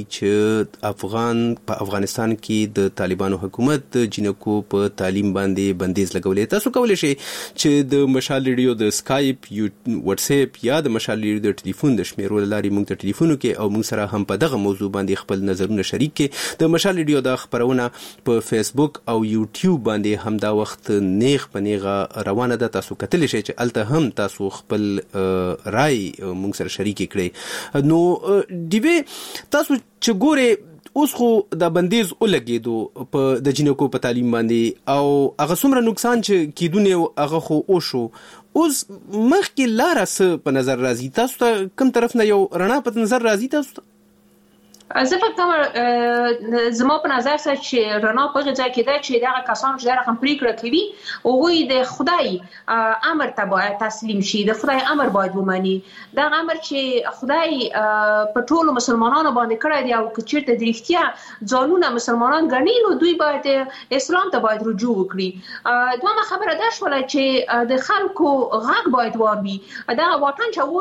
چې په افغانستان کې د طالبانو حکومت د جنکو په تعلیم باندې بندیز لګولې. تاسو کولی شئ چې د مشال ریډیو د سکایپ واتس اپ یا د مشال ریډیو د ټلیفون د شمیرو لارې مونږ ته ټلیفون وکړئ او مونږ سره هم په دغه موضوع باندې خپل نظرونه شریک کړي. د مشال ریډیو دا خبرونه په فیسبوک او یوټیوب باندې هم دا وخت نیغ په نیغه روانه ده. تاسو کتلی شئ چې الته هم تاسو خپل رای مونږ سره شریک کړئ. نو ډیوې تاسو چې ګورئ اوس خو د بندیز ولګېدو په د جنکو په تعلیم باندې او هغه څومره نقصان چې کیدونه هغه خو وشو اوس مخکې لاره څه په نظر راځي تاسو ته کوم طرف نه یو رڼا په نظر راځي تاسو ته؟ زه فکر کوم زما په نظر سره چې رڼا په هغه ځای کې ده چې دغه کسان چې دا رقم پرېکړه کوي هغوی د خدای امر ته باید تسلیم شي د خدای امر باید ومني دغه امر چې خدای په ټولو مسلمانانو باندې کړی دی او که چېرته د رښتیا ځانونه مسلمانان ګڼي نو دوی باید اسلام ته باید رجوع وکړي. دویمه خبره دا شوله چې د خلکو غږ باید واوري دغه واټن چې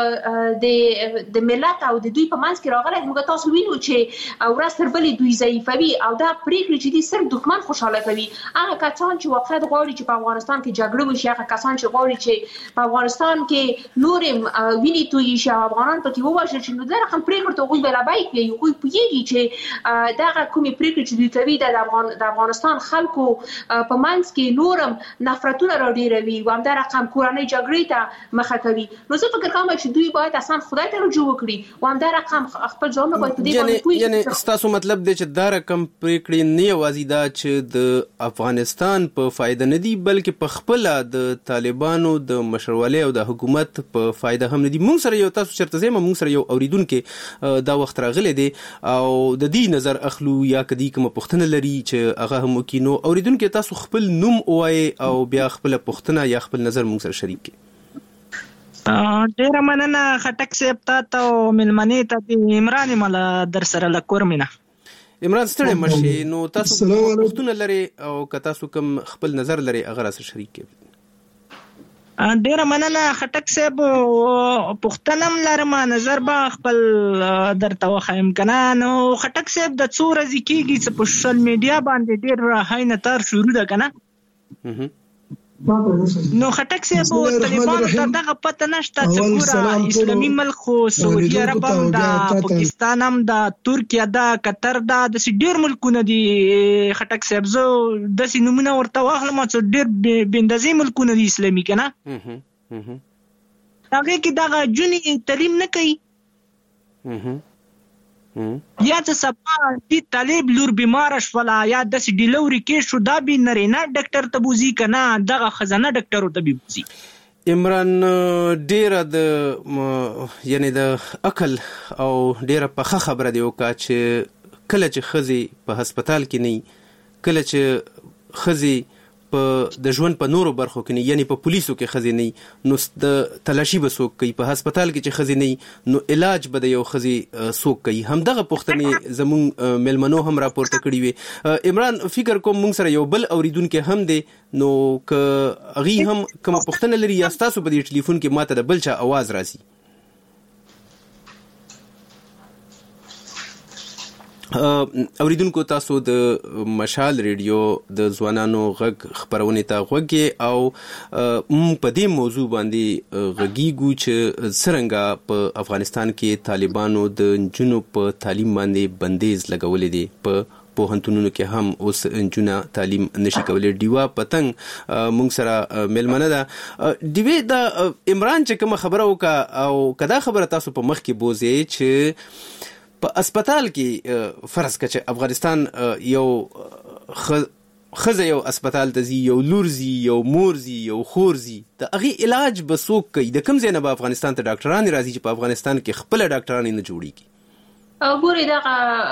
اوس د ملت او د دوی په منځ کې راغلی موږ تاسو وینو چې ورځ تر بلې دوی ضعیفوي او دا پرېکړې چې دي صرف دښمن خوشحاله کوي. هغه کسان چې واقعیت غواړي چې په افغانستان کې جګړه وشي هغه کسان چې غواړي چې په افغانستان کې نورې وینې تویې شي او افغانان پکې ووژل شي نو دا رقم پرېکړو ته هغوی بلابی کوي هغوی پوهېږي چې دغه کومې پرېکړې چې دوی کوي د افغانستان خلکو په منځ کې نورم نفرتونه راډېروي او همدا رقم کورنۍ جګړې ته مخه کوي. نو زه فکر کوم چې دوی باید اصلا خدای ته رجوع وکړي او همدا رقم خپل ځانونه باید یعنی ستاسو مطلب دی چې دا رقم پرېکړې نه یوازې دا چې د افغانستان په فایده نه دي بلکې په خپله د طالبانو د مشرولۍ او د حکومت په فایده هم نه دي. مونږ سره یو تاسو چېرته ځئ مونږ سره یو اورېدونکی دا وخت راغلی دی او د دې نظر اخلو یا که دې کومه پوښتنه لري چې هغه هم وکړي نو اورېدونکی تاسو خپل نوم ووایئ او بیا خپله پوښتنه یا خپل نظر مونږ سره شریک کړئ. ډیره مننه خټک صاحب تاسو او ملمنې ته د عمران مل در سره لکور مینا عمران ستړی مشي نو تاسو پوښتنه لري او که تاسو کوم خپل نظر لري هغه سره شریک کړئ. ډیره مننه خټک صاحب پوښتنه هم لرم نظر به خپل درته وښیم کنه. نو خټک صاحب د څو ورځې کېږي چې په سوشل میډیا باندې ډېر هاینه تار شروع ده کنه نو خټک صاحب طالبانو ته دغه پته نشته چې ګوره اسلامي ملک خو سعودي عرب هم دا پاکستان هم دا ترکیه دا قطر دا داسې ډېر ملکونه دي خټک صاحب زه داسې نومونه ورته واخلم چې ډېر بېاندازې ملکونه دي اسلامي که نه هغې کې دغه جونې تعلیم نه کوي یا چې سبا دې طالب لور بیماره شوله یا داسې ډیلوري کې شو دا به نارینه ډاکټر ته بوځي که نه دغه ښځینه ډاکټرو ته به بوځي. عمران ډیره د یعنی د عقل او ډیره پخه خبره دی وکړه چې کله چې ښځې په هسپتال کې نه کله چې ښځې په د ژوند په نورو برخو کې نه یعنی په پولیسو کې ښځې نه نو د تلاشي به څوک کوي په هسپتال کې چې ښځې نه نو علاج به د یو ښځې څوک کوي. همدغه پوښتنې زموږ میلمنو هم راپورته کړي وي. عمران فکر کوم موږ سره یو بل اوریدونکی هم دی نو که هغې هم کومه پوښتنه لري یا ستاسو په دې ټلیفون کې ماته د بل چا اواز راځي. اوریدونکو تاسو د مشال ریډیو د ځوانانو غږ خبرونه ته غوږی او په دې موضوع باندې غږیږو چې څنګه په افغانستان کې طالبانو د جنو په تعلیم باندې بندیز لګولې دي. په پوهنتونونو کې هم اوس انجونه تعلیم نشي کولای. دیوا پتنګ مونږ سره ملمنه ده. دیوی د عمران چې کوم خبره وکا او کدا خبره تاسو په مخ کې بوزي چې په اسپیټال کې فرض کړه چې افغانستان یو خزه یو اسپیټال ته زی یو لورزی یو مورزی یو خورزی د هغه علاج به څوک کوي؟ د کوم ځای نه به افغانستان ته ډاکټران راځي چې په افغانستان کې خپل ډاکټران نه جوړیږي؟ ګوري دا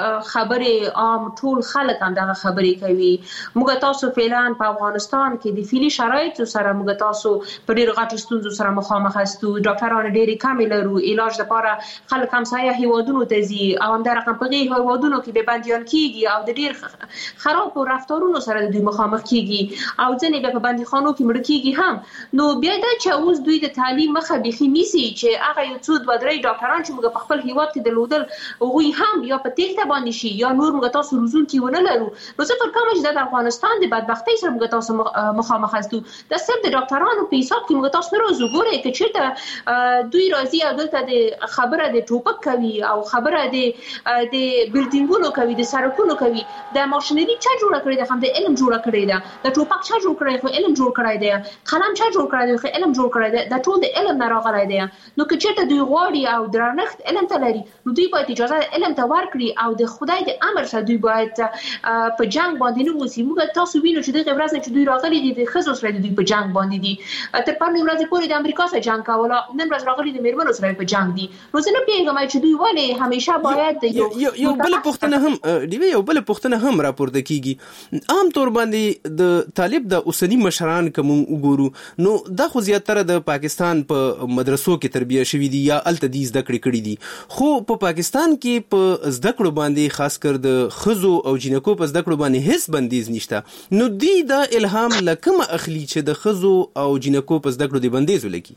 خبره عام ټول خلک هم دا خبرې کوي. موږ تاسو فعلا په افغانستان کې د فعلی شرایطو سره موږ تاسو په ډیر غټ ستونزو سره مخامخ یاستو. ډاکټران ډېری کم لرو. علاج لپاره خلک هم سایه هیوادونو ته ځي او هم دا رقم په هیوادونو کې به بندیان کیږي او د ډیر خراب رفتارونو سره د دوی مخامخ کیږي او ځنې به په بندیخانو کې مړ کیږي هم. نو بیا دا چې اوس دوی د تعلیم مخه بيخي نیسي چې هغه یو څو دوه درې ډاکټران چې موږ په خپل هیواد کې درلودل وی هم یا په تیښته باندې شي یا نور موږ تاسو روزون کې ونه لرو. نو څه پر کوم چې د افغانستان د بدبختی سره موږ تاسو مخامخ یاستو. د صرف د ډاکټرانو په حساب کې موږ تاسو نه روزو. ګورئ چې چیرته دوی راځي او دلته د خبره د ټوپک کوي او خبره د بلډینګونو کوي د سړکونو کوي. د ماشينري چا جوړ کړی ده؟ هم د علم جوړ کړی ده. د ټوپک چا جوړ کړی خو علم جوړ کړی دی. قلم چا جوړ کړی دی خو علم جوړ کړی دی. د ټول د علم نه راغلی دی. نو که چیرته دوی غواړي او درنښت علم ته لري نو دوی باید اجازه علم ته ورکړي او د خدای د امر سره دوی باید په جنگ باندې نه وسی. موږ تاسو وینو چې د غبرز نه چې دوی راغلي دي د خزو سره دوی په جنگ باندې دي. تر پرې ورځې پورې د امریکا سره جنگ کاوه. نن ورځ راغلي د میرمنو سره په جنگ دي. نو څنګه پیغام چې دوی ولې همیشه باید یو بل پښتنه هم دی یو بل پښتنه هم راپورته کیږي. عام طور باندې د طالب د اوسنی مشران کوم وګورو نو دا خو زیاتره د پاکستان په مدرسو کې تربیه شوی دي یا الته دي زده کړې کړې دي. خو په پاکستان کې په زده کړو باندې خاص کر د خزو او جنکو په زده کړو باندې هیڅ بندیز نشته. نو دی دا الهام لکه اخلي چې د خزو او جنکو په زده کړو دی بندیز ولګي؟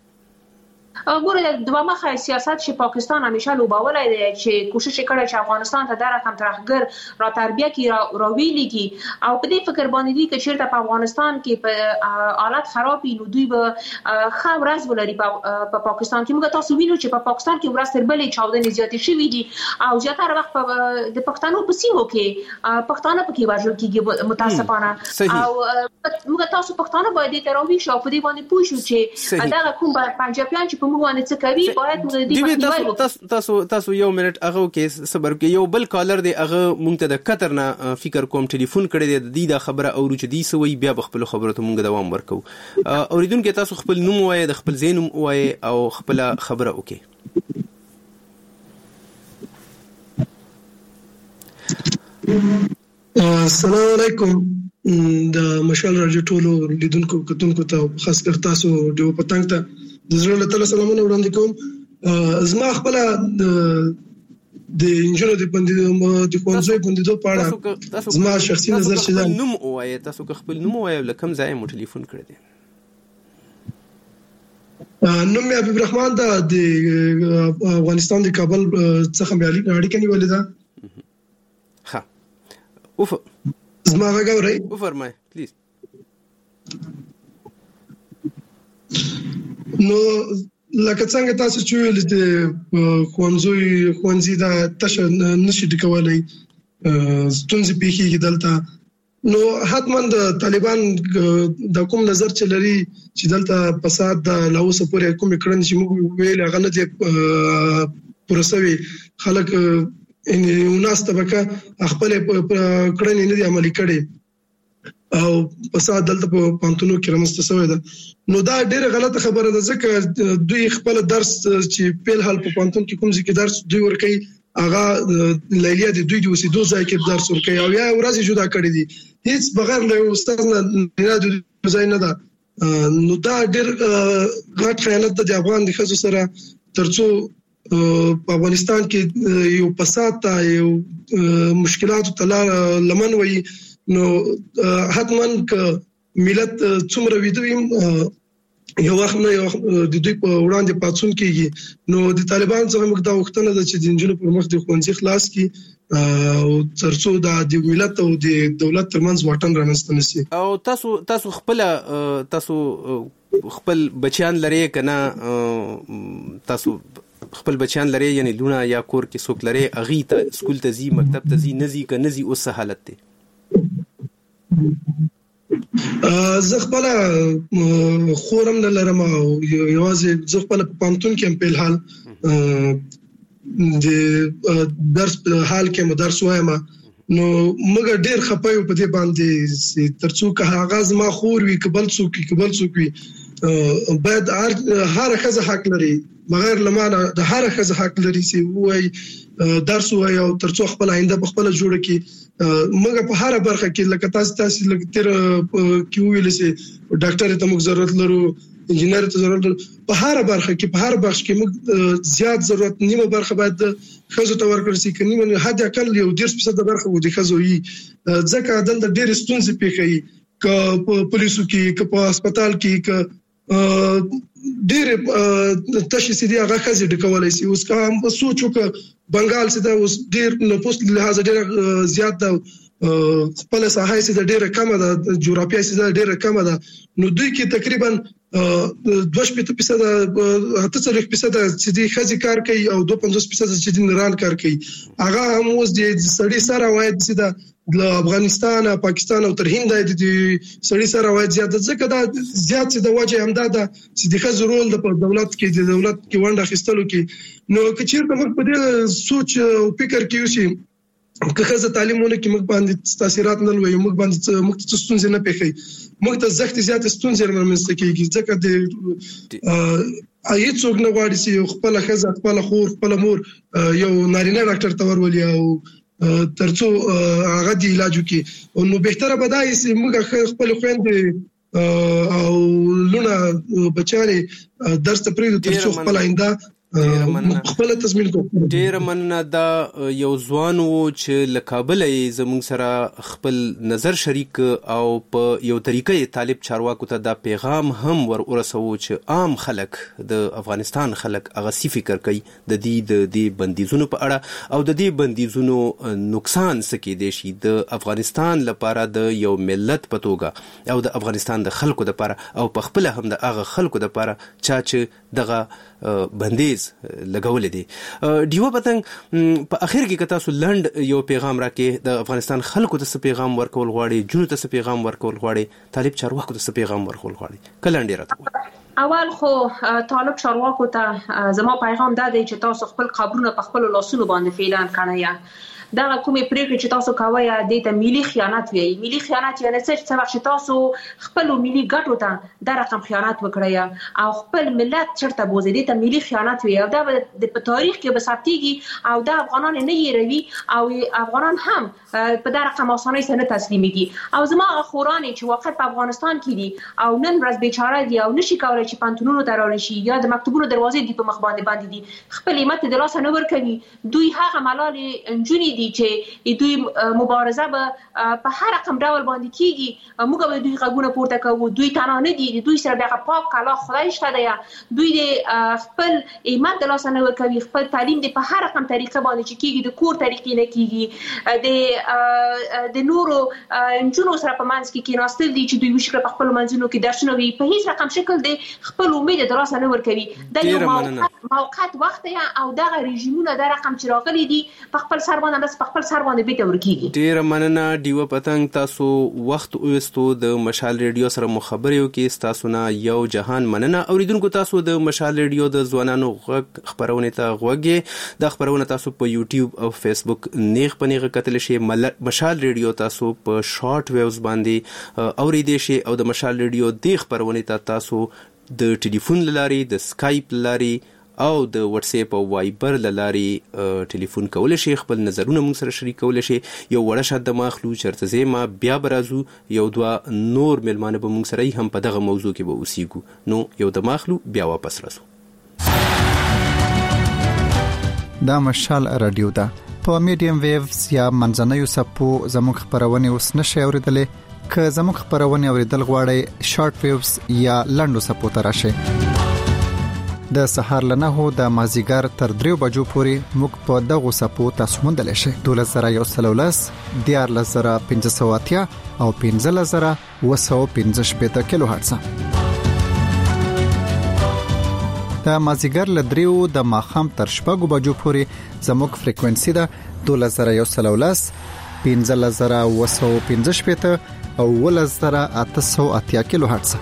ګوره د دوه مخه سیاست چې پاکستان همیشه لوبولای دی چې کوشش کړي چې افغانستان ته د رقم ترهګر را تربیه کی را ویلېږي او په دې فکر باندې دي چې چیرته په افغانستان کې په حالت خراب نو دوی به ښه ورځ ولري. په پاکستان کې موږ تاسو وینو چې په پاکستان کې ورځ تر بلې چاودنې زیاتې شوې دي او زیاتره وخت د پښتنو په سیمو کې پښتانه پکې وژل کیږي متاسفانه. او موږ تاسو پښتانه باید د تراویح او په دې باندې پوه شو چې دا کوم پنجابیان چې تاسو یو منټ هغه کې صبر کې یو بل کالر دی هغه مونږ ته د قطر نه فکر کوم ټلیفون کړی دی. د دې خبره اورو چې دی سوي بیا خپل خبرو ته مونږ دوام ورکو. اوریدونکو تاسو خپل نوم وایي د خپل زینوم وایي او خپل خبره وکي. السلام علیکم. د مشال راډیو ټولو لیدونکو کتونکو ته خاص کر تاسو د پتنګ ته د زړه له تل سلامونه وړاندې کوم. زما خپل د انجینر د بندي د کومځي بندیدو په اړه زما شخصي نظر چې دا نوم وایي. تاسو خپل نوم وایي لکم ځای مو ټلیفون کړی دی؟ نوم مې حبیب الرحمن دا د افغانستان د کابل څخه مې اړیکه نیولې ده. ها اوف زما غوړی او فرمای پلیز. نو لکه څنګه تاسو چې ویل چې خوانزي دا تاسو نشي د کولای ستونزې پیښیږي دلته. نو حتما د طالبان د کوم نظر چې لري چې دلته فساد د لاوسه پورې کوم کړن چې موږ ویل هغه نه دی پرسوي خلک ان وناس طبقه خپل کړنې نه دي عملي کړي او فساد دلته په پانتونو کې رامنځته شوی ده. نو دا ډیره غلطه خبره ده ځکه دوی خپل درس چې په حال په پانتون کې کوم ځکه درس دوی ورکي هغه لیلیه د دوی د اوسېدو ځای کې درس ورکي او یا ورځ جدا کړی دي هیڅ بغیر له استاد نه د ځای نه ده. نو دا ډیر غلط خیانت د افغان د خزو سره ترڅو په افغانستان کې یو فساد ته یو مشکلات ته لمن وي. نو حتما ک ملت څومره ویدویم یو وخت نه یو د دوی په وړاندې پاتون کیږي. نو د طالبان څخه موږ دا وختونه د چې د جنونو پر مخ د خوندې خلاص کی او ترڅو د ملت او د دولت ترمنځ واټن رامنځته نشي. او تاسو خپل بچیان لري کنه تاسو خپل بچیان لري یعنی لونه یا کور کې څوک لري اغي ته سکول ته زی مکتب ته زی نزي ک نزي اوس حالت ته زه خپل خورم نه لرم او یوازې زه خپل په پانتون کې په حال د درس په حال کې مدرس وایم. نو موږ ډېر خپایو په دې باندې ترڅو که آغاز ما خور وی قبل څوک وي باید هر خزه حق لري بغیر لمانه د هر خزه حق لري چې وای درس وای او ترڅو خپل آینده په خپل جوړ کی. موږ په هر برخه کې لکه تاسو لکه تر کې ویل سي ډاکټر ته موږ ضرورت لرو انجینر ته ضرورت لرو په هر برخه کې په هر بخش کې موږ زیات ضرورت نیمه برخه باید خزو ته ورکړل شي کني من حد اقل یو 10% برخه و د خزو یي ځکه عدالت ډېر ستونزې پیښي ک په پولیسو کې ک په هسپتال کې ک ډېر تشې سي دي هغه خزي ډکولای شي. اوس کوم سوچو ک بنگال سي دا اوس ډېر نو پوسټ لحاظ ډېر زیات دا خپل ساحه سي دا ډېر کم ده جغرافیه سي دا ډېر کم ده. نو دوی کې تقریبا 2% 8% چې دي خزي کار کوي او 2.5% چې دي نران کار کوي. هغه هم اوس د سړي سره وایي چې دا د افغانستان پاکستان او تر هند د سړي سره وایي زیات ځکه دا زیات د وجه همدا ده چې د خزو رول د دولت کې ونډه اخیستلو کې. نو کچیر په موږ په دې سوچ او فکر کې یو که خزه تعلیمونه کې موږ باندې تاثیرات نه لوي موږ باندې موږ ته ستونزې نه پېښي موږ ته زخت زیات ستونزې رامنځته کیږي ځکه د هیڅوک نه غواړي چې خپل خزه خپل خور خپل مور یو نارینه ډاکټر ته ورولي او ترڅو هغه د علاج وکړي. نو بهتره به دا چې موږ خپل خويندې او لونه بچانه درس ته پریږدو ترڅو خپل آینده خپل تضمین کوو. ډیر مننه دا یو ځوان و چې لکابل زموږ سره خپل نظر شریک او په یو طریقې طالب چارواکو ته دا پیغام هم ورسوي چې عام خلک د افغانستان خلک هغه سی فکر کوي د دې بندیزونو په اړه او د دې بندیزونو نقصان څه کې دي شي د افغانستان لپاره د یو ملت په توګه او د افغانستان د خلکو لپاره او په خپل هم د هغه خلکو لپاره چې دغه بندیز لګول دي. دیو پتنګ په اخر کې کتا سو لند یو پیغام راکې د افغانستان خلکو ته پیغام ورکول غواړي جنو ته پیغام ورکول غواړي طالب چارواکو ته پیغام ورکول غواړي کلنډ راته اول خو طالب چارواکو ته زما پیغام دا دی چې تاسو خپل قبرونه په خپل لاسونو باندې فعلان کړئ. دا کومې پریکړې چې تاسو کوي د ته ملي خیانت وي. ملي خیانت یعنی څه چې تاسو خپل ملي ګټو ته د رقم خیانت وکړی او خپل ملت چرته بوزي د ته ملي خیانت وي او دا د تاریخ کې به ثبتيږي او دا افغانان نه یېروي او افغانان هم په دا رقم اسانه سره تسلیميږي. او زما خورانه چې وخت په افغانستان کې دي او نن ورځ بیچاره دي او نشي کولای چې پانتونونو ته راوړي شي یا د مکتبونو دروازې دی په مخ باندې دي خپل ایمت د لاس نه ور کوي. دوی هغه ملالي انجونی چې دوی مبارزه به په هر رقم ډول باندې کیږي موږ به دوی غوونه پورته کوو. دوی تنها نه دي دوی سره دغه پاک کلا خدای شته دی دوی د خپل ایمان د لاس نه ورکوي خپل تعلیم د په هر رقم طریقه باندې چې کیږي د کور طریقې نه کیږي د نورو انجونو سره په منځ کې کیناستل دي چې دوی وشکره په خپل منځونو کې درسونه وي په هیڅ رقم شکل د خپل امید د لاس نه ورکوي. د یو موقت وخت او دغه رژیمونه د رقم چې راغلي دي په خپل سر باندې بس په خپل سر باندې بیت ورکیږي. ډیر مننه دیو پتنګ تاسو وخت اوستو د مشال ریډیو سره مخابره یو کې تاسو نه یو جهان مننه اوریدونکو تاسو د مشال ریډیو د ځوانانو خبرونه ته غوږی د خبرونه تاسو په یوټیوب او فیسبوک نیغ پنیغه کتل شي مشال ریډیو تاسو په شارټ ویوز باندې اوریدئ شي او د مشال ریډیو د خبرونه تاسو د ټلیفون لاري د سکایپ لاري او د واتس اپ او وایبر لاري ټلیفون کول شي خپل نظرونه موږ سره شریکول شي. یو وړه شاد د ماخلو چرته زما بیا برازو یو دوا نور ملمانه به موږ سره هم په دغه موضوع کې به اوسېګو نو یو د ماخلو بیا واپس راسو. دا مشال رادیو دا په میډیم ویوز یا منځنوي سپو زموږ خبرونه اوس نشي اوریدلې که زموږ خبرونه اوریدل غواړئ شارټ ویوز یا لنډو سپو ته راشئ. د سهار له 9 د مازیګر تر 3 بجو پورې موږ په دغه سپو تاسو موندلی شئ. 12113 14580 او 15715 کیلو هرتز. د مازیګر له 3 د ماښام تر 6 بجو پورې زموږ فریکوئنسي ده 12113 15715 او 11880 کیلو هرتز.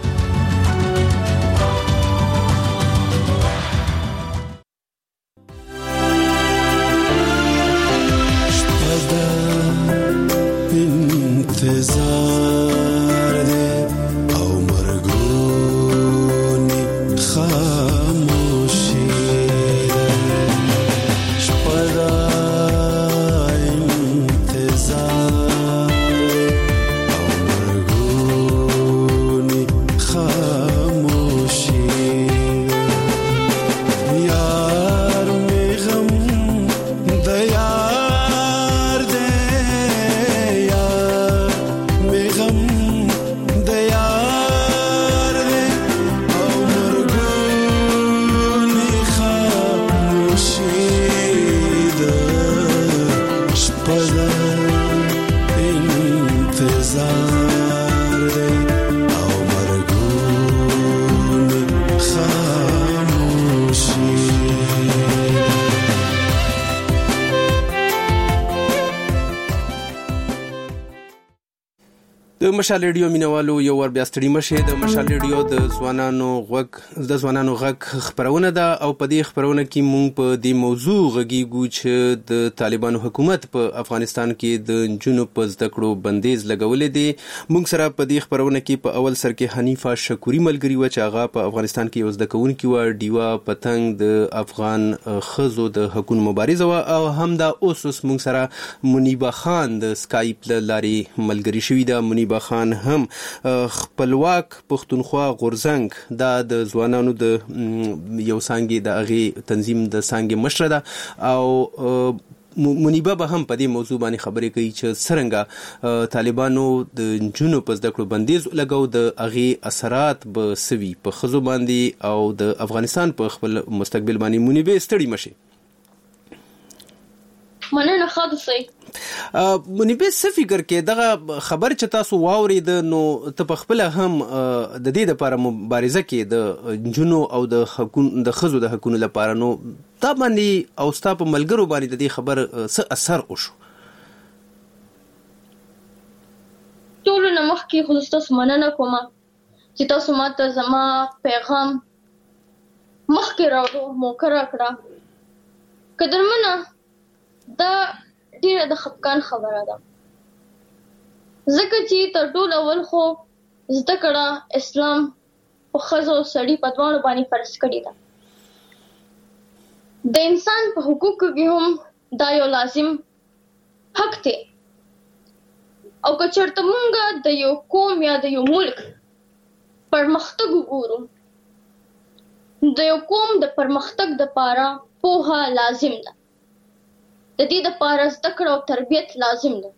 د مشال ریډیو مینوالو یو ور بیا ستړي مشه. د مشال ریډیو د ځوانانو غږ خبرونه ده او په دې خبرونه کې مونږ په دې موضوع غږیږو چې د طالبانو حکومت په افغانستان کې د جنوب په زده کړو بندیز لګولې دي. مونږ سره په دې خبرونه کې په اول سر کې حنیفه شکوري ملګری و چې هغه په افغانستان کې یو زده کوونکی و، ډیوا پتنګ د افغان خزو د حقوقو مبارزه و، او هم دا اوس مونږ سره منیبه خان د سکایپ لارې ملګری شوی ده. منیبه خان هم خپلواک پښتونخوا غورزنګ دا د ځوانانو د یو څانګې د هغې تنظیم د څانګې مشره ده او منیبه به هم په دې موضوع باندې خبرې کوي چې څرنګه طالبانو د نجونو په زده کړو بندیز لګاو، د هغې اثرات به څه وي په ښځو باندې او د افغانستان په خپل مستقبل باندې. منیبه ستړي مشي. مننه خالصي. منیبه څه فکر کې دغه خبر چې تاسو واورید نو ته په خپل هم د دې لپاره مبارزه کې د جنو او د ښځو د حقوقو لپاره نو تا باندې او ستا په ملګرو باندې د دې خبر څه اثر وشو؟ ټول نه مخکې خو تاسو مننه کوم چې تاسو ماته زما پیغام مخکې راوړو موقع راکړه. قدرمنه دا ډیره د خفقان خبره ده ځکه چې تر ټولو اول خو زده کړه اسلام په ښځو او سړي په دواړو باندې فرض کړې ده. د انسان په حقوقو کې هم دا یو لازم حق دی او که چېرته مونږ د یو قوم یا د یو ملک پرمختګ وګورو، د یو قوم د پرمختګ دپاره پوهه لازم ده، د دې دپاره زده کړه او تربیت لازم ده.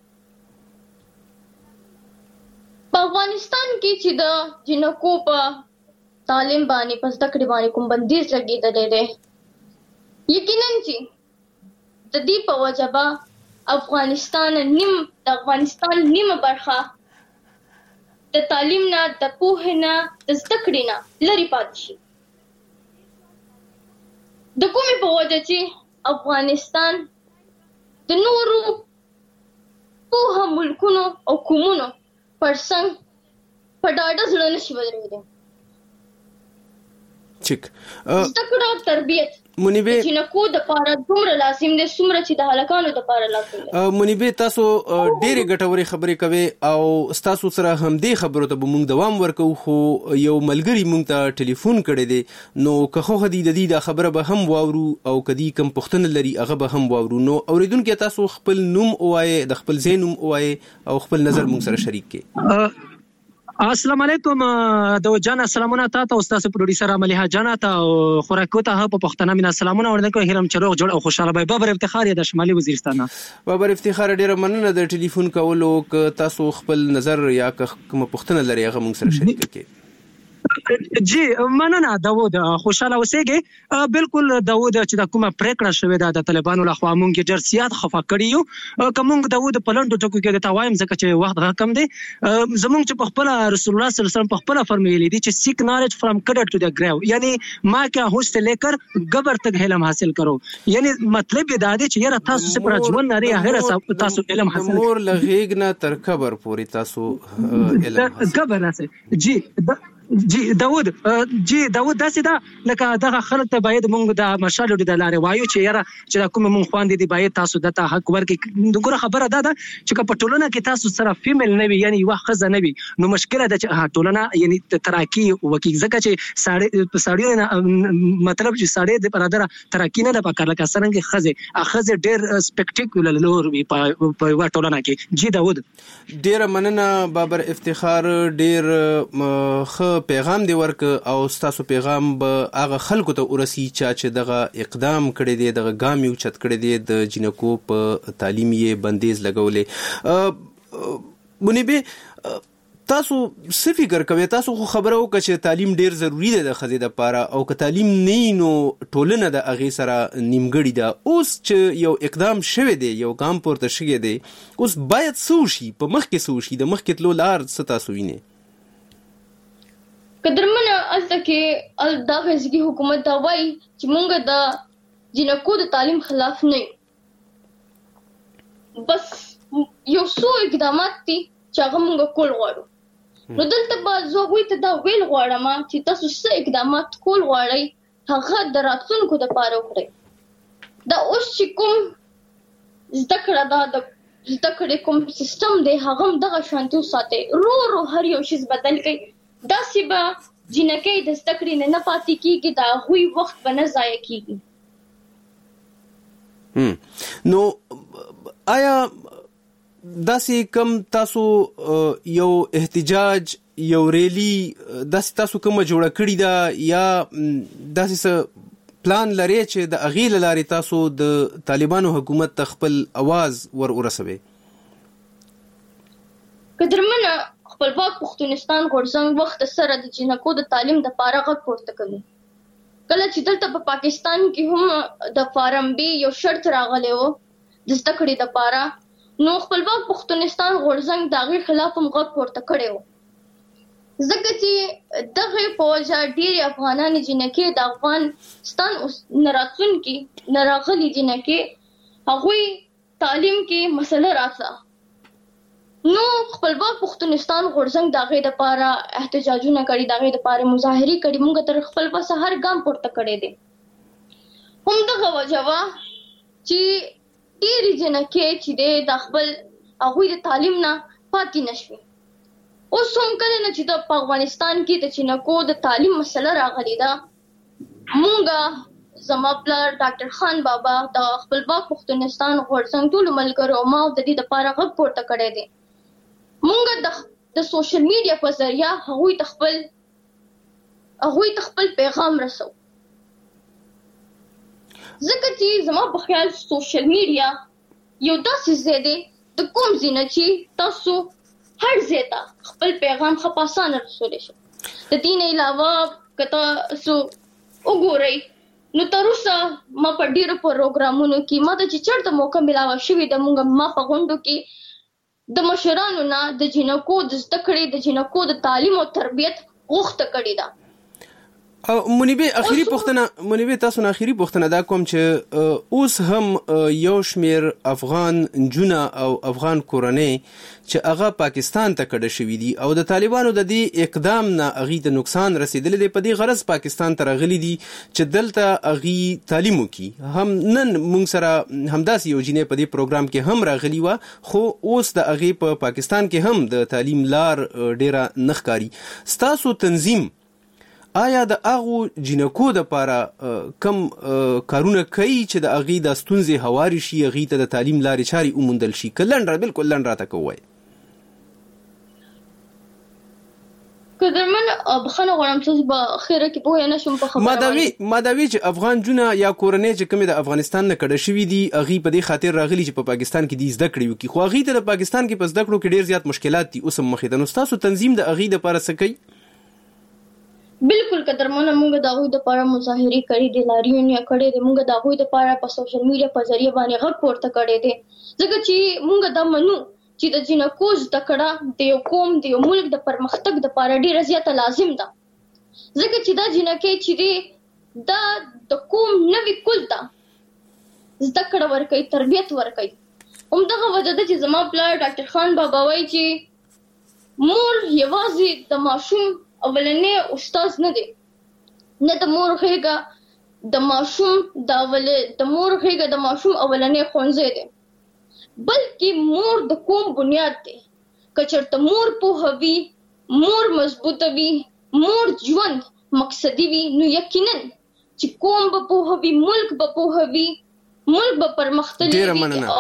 په افغانستان کې چې د جنکو په تعلیم باندې په زده کړې باندې کوم بندیز لګېدلی دی، یقینا چې د دې په وجه به د افغانستان نیمه برخه د تعلیم نه، د پوهې نه، د زده کړې نه لرې پاتې شي. د کومې په وجه چې افغانستان د نورو پوهه ملکونو او قومونو پر څنګ په ډاډه زړه نشي ودرېدی. زده کړه او تربیت منیبه جنکو د پاره دومره لازم دي څومره چې د هلکانو د پاره لازم دي. منیبه تاسو ډېرې ګټورې خبرې کوي او تاسو سره هم دې خبرو ته موږ دوام ورکو، خو یو ملګری موږ ته ټلیفون کړی دی نو که خو د دې دا خبره به هم واورو او کدی کم پښتنه لري هغه به هم واورو. نو اوریدونکو تاسو خپل نوم اوایي، د خپل ځای نوم اوایي او خپل نظر موږ سره شریک کړئ. السلام علیکم د جانا سلامونه تاسو او تاسو پروډوسر مليحه جانا ته خوراکو ته په پښتنه مینا سلامونه ورنکو هرم چروغ جوړ او خوشاله به بابر افتخار د شمالي وزیرستان. بابر افتخار ډیر مننه د ټلیفون کولو ک تاسو خپل نظر یا کوم پښتنه لري هغه موږ سره شریک کړئ. جی مننه داوود خوشاله اوسېږي. بالکل داوود چې د کومه پریکړه شوې ده د طالبانو لخوا مونږ ډېر زیات خفه کړي یو کوم داوود په لندو ټکو کې د توایم ځکه چې وخت کم دی زمونږ چې په خپل رسول الله صلی الله علیه وسلم په خپل فرمایلی دي چې سیک نالج فرام کډر ټو د گریو یعنی ما کې هوش سے لیکر قبر تک علم حاصل کرو یعنی مطلب دا دی چې یاره تاسو سے پر ژوند لري هغه تاسو علم حاصل مور لغیګ نه تر قبر پورې تاسو علم قبر راځي. جی داوود داسې دا لکه دغه خلک ته باید مونږ د مشال د لارې وایو چې یاره چې کوم مونږ خواندې دي باید تاسو دته حق ورکړي. دغه خبره ده چې په ټولنه کې تاسو سره فیمیل نه وي یعنی یو خزه نه وي نو مشکله ده چې ټولنه یعنی تراکی وکي ځکه چې ساړی مطلب چې ساړی د برادر تراکی نه د پکار لکه څنګه خزه ډېر سپیکټیکولر لور وي په ټولنه کې. جی داوود ډېر مننه بابر افتخار ډېر پیغام دی ورک او تاسو پیغام به هغه خلکو ته ورسی چې دغه اقدام کړی دی دغه ګام یو چت کړی دی د جنکو په تعلیمي بندیز لګولې. منیبه تاسو څه فکر کوئ؟ تاسو خو خبره وکړه چې تعلیم ډیر ضروری دی د ښځې دپاره او که تعلیم نه نو ټولنه د هغې سره نیمګړې ده. اوس چې یو اقدام شوی دی یو ګام پورته شوی دی اوس باید څه وشي په مخکې څه وشي د مخکې تلو لار څه تاسو وینئ؟ قدرمنه الته کې دا غزګي حکومت دا وایي چې مونږ د جنکو د تعلیم خلاف نه یو بس یو څو اقدامات دي چې هغه مونږ کول غواړو. نو دلته به زه هغوی ته دا ویل غواړم چې تاسو څه اقدامات کول غواړئ هغه د راتلونکو دپاره وکړئ. دا اوس چې کوم زده کړه ده د زده کړې کوم سیستم دی هغه هم دغه شانتي وساتئ. رو هر یو شیز بدل کړئ داسې به جنکۍ د زده کړې نه پاتې کېږي د هغوی وخت به نه ضایع کېږي. نو آیا داسې کم تاسو یو احتجاج یو ریلی داسې تاسو کومه جوړه کړې ده یا داسې څه پلان لرئ چې د هغې له لارې تاسو د طالبانو حکومت ته خپل اواز ور ورسوئ؟ قدرمنه خپلواک پښتونستان غورځنګ وخت سره د جنکو د تعلیم د پاره غږ پورته کوي. کله چې دلته په پاکستان کې هم د فارم بی یو شرط راغلی و د زده کړې د پاره نو خپلواک پښتونستان غورځنګ د هغې خلاف هم غږ پورته کړی و ځکه چې دغه په وجه ډېرې افغانانې جنکې د افغانستان نه راتلونکي نه راغلي جنکې هغوی تعلیم کې مسله راڅه نو خپلواک پښتونستان غورځنګ د هغې دپاره احتجاجونه کړي د هغې دپاره مظاهرې کړي مونږ تر خپل پسه هر ګام پورته کړی دی. همدغه وجه وه چې ډېرې جنکې چې دی د خپل هغوی د تعلیم نه پاتې نه شوې. اوس هم کله نه چې په افغانستان کې د جنکو د تعلیم مسله راغلې ده مونږ زما پلار ډاکټر خان بابا د خپلواک پښتونستان غورځنګ ټولو ملګرو او ما د دې دپاره غږ پورته کړی دی. مونږ د سوشل میډیا په ذریعه هغوی ته خپل پیغام رسو ځکه چې زما په خیال سوشل میډیا یو داسې ځای دی د کوم ځای نه چې تاسو هر ځای ته خپل پیغام ښه په اسانه رسولی شئ. د دې نه علاوه که تاسو وګورئ نو تر اوسه ما په ډېرو پروګرامونو کې ما ته چې چېرته موقع ملاوه شوې ده ما په غونډو کې د مشرانو نه د جنکو د زده کړې د جنکو د تعلیم او تربیت غوښته کړې ده. منیبه تاسو نه اخیری پوښتنه دا کوم چې اوس هم یو شمیر افغان نجونه او افغان کورنۍ چې هغه پاکستان ته کډه شوي دي او د طالبانو د دې اقدام نه هغې ته نقصان رسېدلی دی په دې غرض پاکستان ته راغلي دي چې دلته هغې تعلیم وکړي. هم نن موږ سره همداسې یو جینۍ په دې پروګرام کې هم راغلي وه خو اوس د هغې په پاکستان کې هم د تعلیم لار ډیره نه ښکاري. ستاسو تنظیم آیا د هغو جنکو دپاره کم کارونه کوي چې د هغې د ستونزې هوارې شي هغې ته د تعلیم لارې چارې وموندل شي؟ که بالکل لنډ راته که ووایي. قدرمن بخنه غواړم چې په خیره کې پوهه نشم په خبره ماداوی چې افغان جونه یا کورنۍ چې کومه د افغانستان نه کډه شوې دي اغي په دې خاطر راغلي چې په پاکستان کې د زده کړې وکي خو اغي ته د پاکستان کې په زده کړو کې ډیر زیات مشکلات دي اوس مخې د نوستاسو تنظیم د اغي د لپاره څه کوي بالکل قدرمن موږ د اغوی د لپاره مظاهره کړې دي لاریون یې کړې دي موږ د اغوی د لپاره په سوشل میډیا په ذریعہ باندې غږ پورته کړې دي ځکه چې موږ د منو چې د جنکو زده کړه د یو قوم د یو ملک د پرمختګ د لپاره ډیره زیاته لازم ده ځکه چې دا جنکې چې دی دا د قوم نوې کول ته زده کړه ورکوي تربیت ورکوي همدغه وجه ده چې زما پلار ډاکټر خان بابا وایي چې مور یوازې د ماشوم اولنې استاد نه دی نه د مور غېږه د مور غېږه د ماشوم اولنې ښوونځی دی بلکې مور د قوم بنیاد دی که چېرته مور پوهوي مور مضبوطه وي مور ژوند مقصدي وي نو یقینا چې قوم به پوهوي ملک به پوهوي ملک به پرمختللی ډیر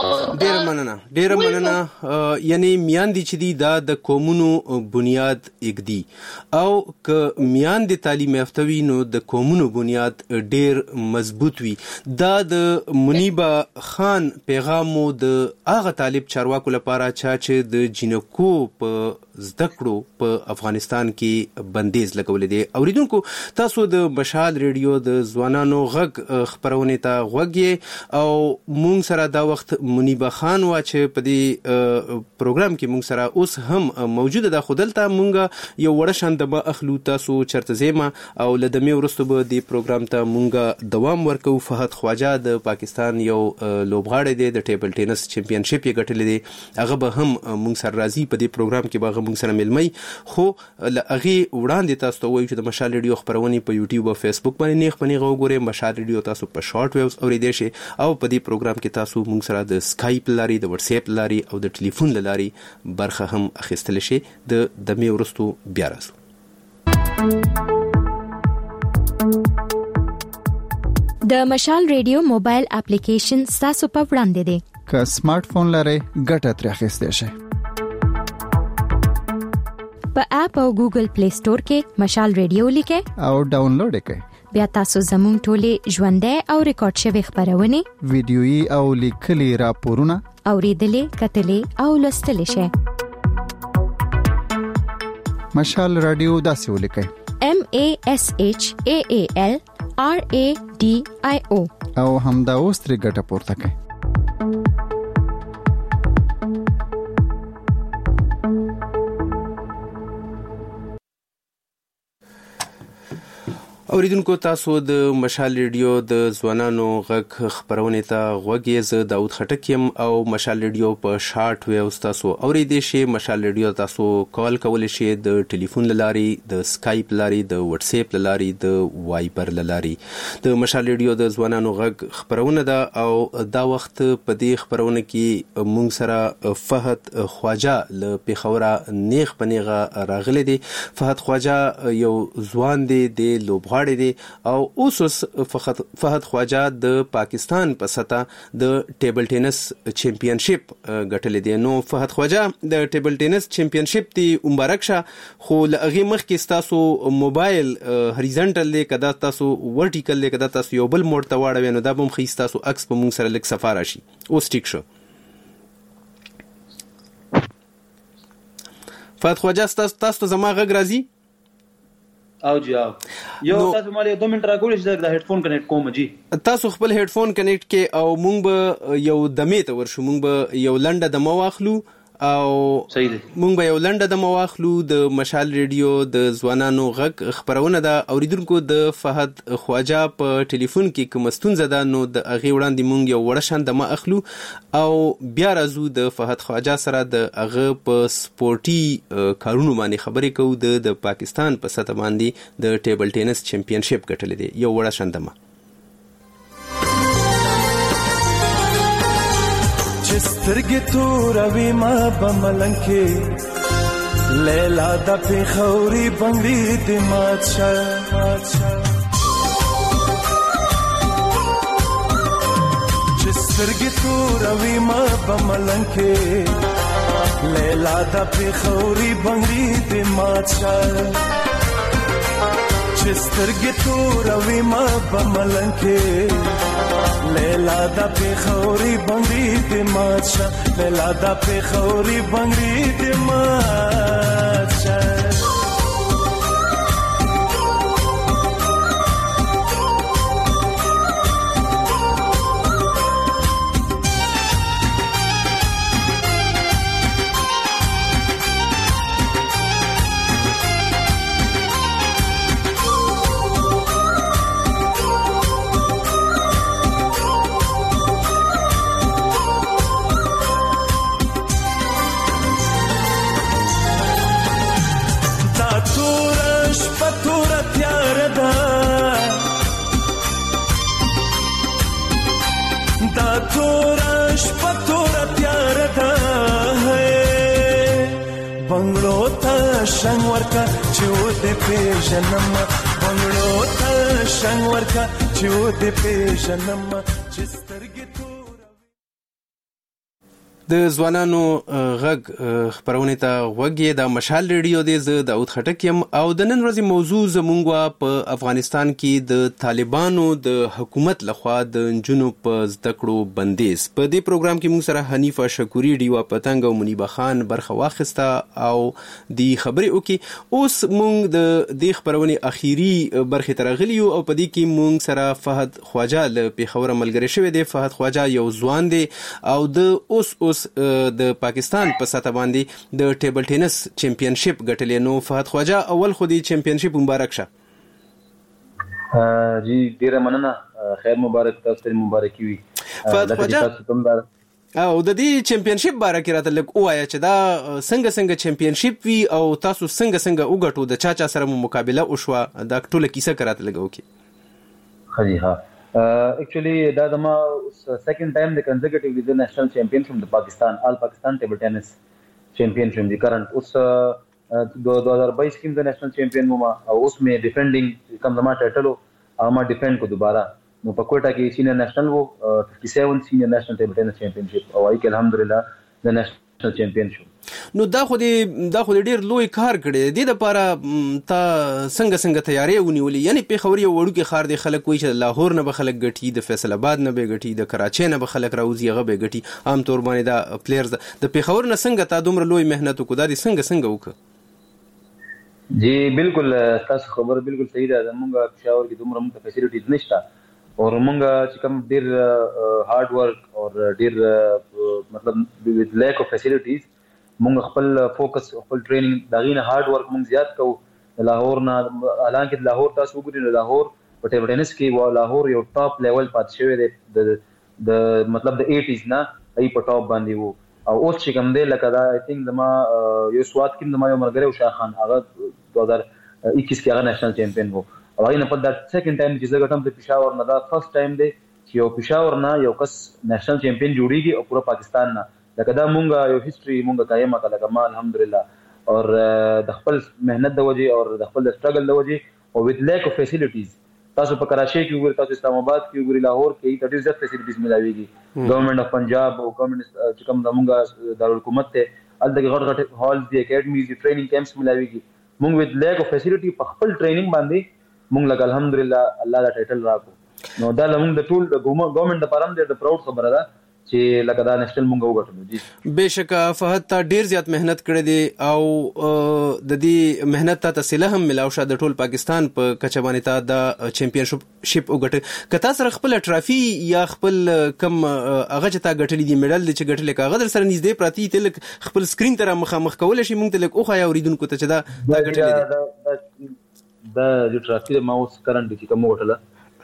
مننه یعنی میاندې چې دی دا د قومونو بنیاد اګدي او ک میاندې تعلیم یافته وي نو د قومونو بنیاد ډیر مضبوط وي دا د منیبا خان پیغام د هغه طالب چارواکو لپاره چې د جنکو په زده کړو په افغانستان کې بندیز لګولې دي اوریدونکو تاسو د مشال ریډیو د ځوانانو غږ خبرونه ته غوږی او مونږ سره دا وخت منیبا خان وا چې په دې پروګرام کې مونږ سره اوس هم موجوده ده خودلته مونږ یو وړ شاندبه اخلو تاسو چرته زیمه او لدمه ورستو به دې پروګرام ته مونږ دوام ورکو فهد خواجه د پاکستان یو لوبغاړی دی د ټیبل ټینس چمپیونشپ یې ګټلې دی هغه به هم مونږ سره راځي په دې پروګرام کې به مونږ سره ملمي خو لغه وړاندې تاسو ته وایو چې د مشال ریډیو خبرونه په یوټیوب او فیسبوک باندې نیخ پنیغه وګورئ مشال ریډیو تاسو په شارټ ویوز اوریدئ شئ او په دې پروګرام کې تاسو مونږ سره د سکایپ لاري د واتس اپ لاري او د ټلیفون لاري برخه هم اخیستل شي د میورستو بیا راځو د مشال ریډیو موبایل اپلیکیشن تاسو په وړاندې دی که سمارټ فون لرئ ګټه ترې اخیستئ شئ په اپ او ګوګل پلی سٹور کې مشال ریډیو لیکئ او ډاونلوډ کړئ بیا تاسو زموږ ټولې ژوندۍ او ریکارډ شوی خبرونه ویډیويي او لیکلي راپورونه اوریدلې کتلې او لوستلې شئ مشال رادیو داسې ولیکئ MASHAALRADIO او همدا اوس ترې ګټه پورته کړئ اوریدونکو تاسو د مشال ریډیو د ځوانانو غږ خبرونه ته غوږی ز داود خټک يم او مشال ریډیو په شارټ ویوز تاسو اوریدئ شئ مشال ریډیو تاسو کال کول شئ د ټلیفون لاري د سکایپ لاري د واتس اپ لاري د وایبر لاري د مشال ریډیو د ځوانانو غږ خبرونه ده او دا وخت په دې خبرونه کې مونږ سره فهد خواجه له پیښوره نیغ پنیغه راغلی دی فهد خواجه یو ځوان دی د لوبغاړی دی او اوس فهد خواجه د پاکستان په سطح د ټیبل ټینس چمپیونشپ ګټلې دی نو فهد خواجه د ټیبل ټینس چمپیونشپ دی مبارک شه خو لغه مخ کې تاسو موبایل هریزونټل دی کدا تاسو ورټیکل دی کدا تاسو یو بل موډ ته واړوي نو دا به مخې تاسو عکس په مونږ سره لیک سفار شي اوس ټیک شو فهد خواجه تاسو زما غږ راځي او جی او یو تاسو مالې 2 منټ راکول چې دا هډفون کنیکټ کوم جی تاسو خپل هډفون کنیکټ کې او مونږ به یو دمه ته ورشو مونږ به یو لنډه دمه واخلو او صحیح دی مونږ به یو لنډه دمه واخلو د مشال ریډیو د ځوانانو غږ خبرونه ده اوریدونکو د فهد خواجه په ټلیفون کې کوم ستونزه ده نو د هغه وړاندې مونږ یو وړ شان دمه اخلو او بیا راځو د فهد خواجه سره د هغه په سپورتي کارونو باندې خبرې کوو د پاکستان په سطح باندې د ټیبل ټینس چمپیونشپ ګټلې دی یو وړ شان دمه سترګې توروي ما بملنګ کې لیلا د پیښوري بنګړي د مات شه چې سترګې توروي ما بملنګ کې لیلا د پیښوري بنګړي د ماچا چسترګې توروي ما بملنکې لیلا د پیښوري بنګړي د ماچا لیلا د پیښوري بنګړي د ماچا شنگ ورکا چو دې پیژنم بنگړو ته شنگ ورکا چو دې پیژنم چې سترګې د ځوانانو غږ خبرونه ته وګړي د مشال ریډیو د داود خټک يم او د نن ورځې موضوع زمونږ په افغانستان کې د طالبانو د حکومت لخوا د جنو په ذکرو بندیز په دې پروګرام کې موږ سره حنیفه شکوری ډیوا پتنګ او منیبه خان برخه واخسته او د خبرې وکي اوس موږ د دې خبرونه اخیری برخه ترغلیو او په دې کې موږ سره فهد خواجه له پیښور ملګری شوی دی. فهد خواجه یو ځوان دی او د اوس د پاکستان په سطح باندې د ټیبل ټینس چمپیونشپ ګټلې. نو فهد خواجه اول خو د چمپیونشپ مبارک شه. جی ډیره مننه، خیر مبارک، تاسو ته مبارک وي. فهد خواجه او د دې چمپیونشپ باره کې راته لږ ووایه چې دا څنګه چمپیونشپ وي او تاسو څنګه وګټو، د چا سره مو مقابله وشوه، دا ټوله کیسه راته لږ وکړئ. خدي ها actually دا دما second time the consecutively the national champion from the Pakistan all Pakistan table tennis champion from the current us 2022 की the national champion हुआ और उसमें defending कम जमा title आमा defend को दोबारा नो पकोटा की senior national वो 57 senior national table tennis championship और आई के अल्हम्दुलिल्लाह the national championship. نو دا خو دې ډیر لوی کار کړی دی. د لپاره تا څنګه تیاری ونیولې؟ یعنی پیښور یو وړوکی ښار دی، خلک وایي چې لاهور نه به خلک ګټي، د فیصل آباد نه به ګټي، د کراچۍ نه به خلک راوځي هغه به ګټي. عام طور باندې دا پلیئرز د پیښور نه څنګه تا دومره لوی مهنت وکړ، دا څنګه وکړ؟ جی بالکل تاسو خبر بالکل صحیح ده. موږ پیښور کې دومره موږ فیسیلیټیز نشته اور موږ چې کوم ډیر هارد ورک اور ډیر مطلب with lack of facilities مونږ خپل فوکس خپل ټریننګ دغه نه هارد ورک مونږ زیات کوو. لاهور نه حالانکه لاهور تاسو وګورئ، لاهور په ټیبل ټینس کې و لاهور یو ټاپ لیول پات شوی دی د مطلب د 80s نه ای په ټاپ باندې وو. او اوس چې کوم دی لکه دا آی تھنک زما یو سواد کې زما یو مرګره او شاه خان هغه 2021 کې هغه نېشنل چمپیون وو. او هغه نه په دا سیکنډ ټایم چې زه ګټم د پېښور نه، دا فرست ټایم دی چې یو پېښور نه یو کس نېشنل چمپیون جوړیږي او پورا پاکستان نه. لکه دا مونږه یو هیستوري مونږه قائمه کړه لکه ما الحمدلله اور د خپل مهنت د وجې اور د خپل سټرګل د وجې او with lack of facilities. تاسو په کراچۍ کې وګورئ، تاسو اسلام آباد کې وګورئ، لاهور کې ډېر زیات فیسیلیټیز ملاويږي. ګورنمنت اف پنجاب او ګورنمنت چې کوم د مونږه دارالحکومت ته الته غټ هالز دي، اکیډمیز دي، ټریننګ کیمپس ملاويږي. مونږ with lack of facility په خپل ټریننګ باندې مونږ لکه الحمدلله الله دا ټایټل راکو. نو دا لمونږ د ټول ګورنمنت لپاره هم ډېر پراود خبره ده چې لکه دا نېشنل مونږ وګټلو. جی بهشکه فهد تا ډیر زیات مهنت کړی دی او د دې مهنت ته تسلیه هم ملاو شه د ټول پاکستان په کچه باندې تا د چمپیونشپ وګټه. کته سره خپل ټرافي یا خپل کم هغه چې تا ګټلې دی میډل چې ګټلې کاغذ در سره نږدې پراتی تل خپل سکرین ته مخ کول شي مونږ ته لکه اوخه یا اوریدونکو ته چې دا ګټلې دی. دا جو ټرافي د ماوس کرنٹ چې کوم وټله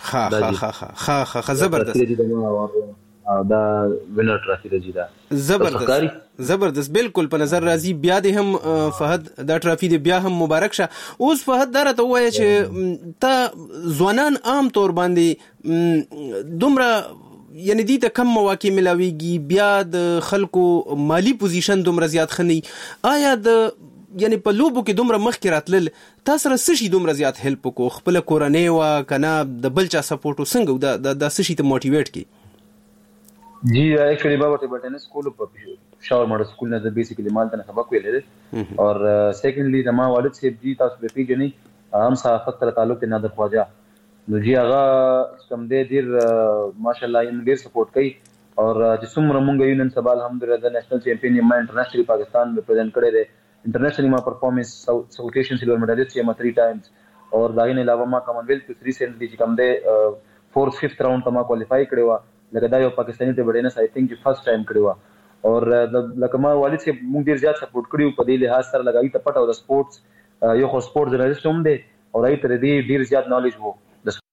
ها زبردست دا وینر ټرافي دی. دا زبردست بالکل په نظر راځي. بیا دې هم فهد دا ټرافي دی بیا هم مبارک شه. اوس فهد دا راته وایي چې تا ځوانان عام طور باندې دومره یعنی دې ته کم مواقع ملاويږي، بیا د خلکو مالی پوزیشن دومره زیات خني، آیا د یعنی په لوبو کې دومره مخکې راتلل تاسو سره څه شي دومره زیات هیلپ وکړو؟ خپل کورنۍ وا کنه د بل چا سپورټ څنګه دا څه شي ته موټیویټ کی؟ جی ایکچولی بابا ټیبل ټینس سکول په شاور ماډل سکول نه د بیسیکلی مال ته سبق ویل دي اور سیکنډلی د ما والد صاحب جی تاسو به پیژنې هم صحافت سره تعلق نه د خواجه نو جی هغه کوم دې ډیر ماشاءالله یې ډیر سپورټ کوي اور چې څومره مونږ یو نن سبا الحمدلله د نېشنل چیمپیون ما انټرنیشنل پاکستان ریپرزینټ کړی دی انټرنیشنلی ما پرفارمنس ساوث ایشین سیلور میډالست یم 3 ټایمز اور دا غي نه علاوه ما کامن ویلث ریسنټلی چې کوم دې 4th 5th راوند ته ما کوالیفای کړی و لکه دا یو پاکستاني ټیبل ټینس آی تھنک چې فرست ټایم کړی و اور لکه ما والد صاحب مونږ ډیر زیات سپورټ کړیو په دې لحاظ سره لګایي ته پټ او د سپورټس یو خو سپورټ جرنالست هم دی او راي تر دې ډیر زیات نالج وو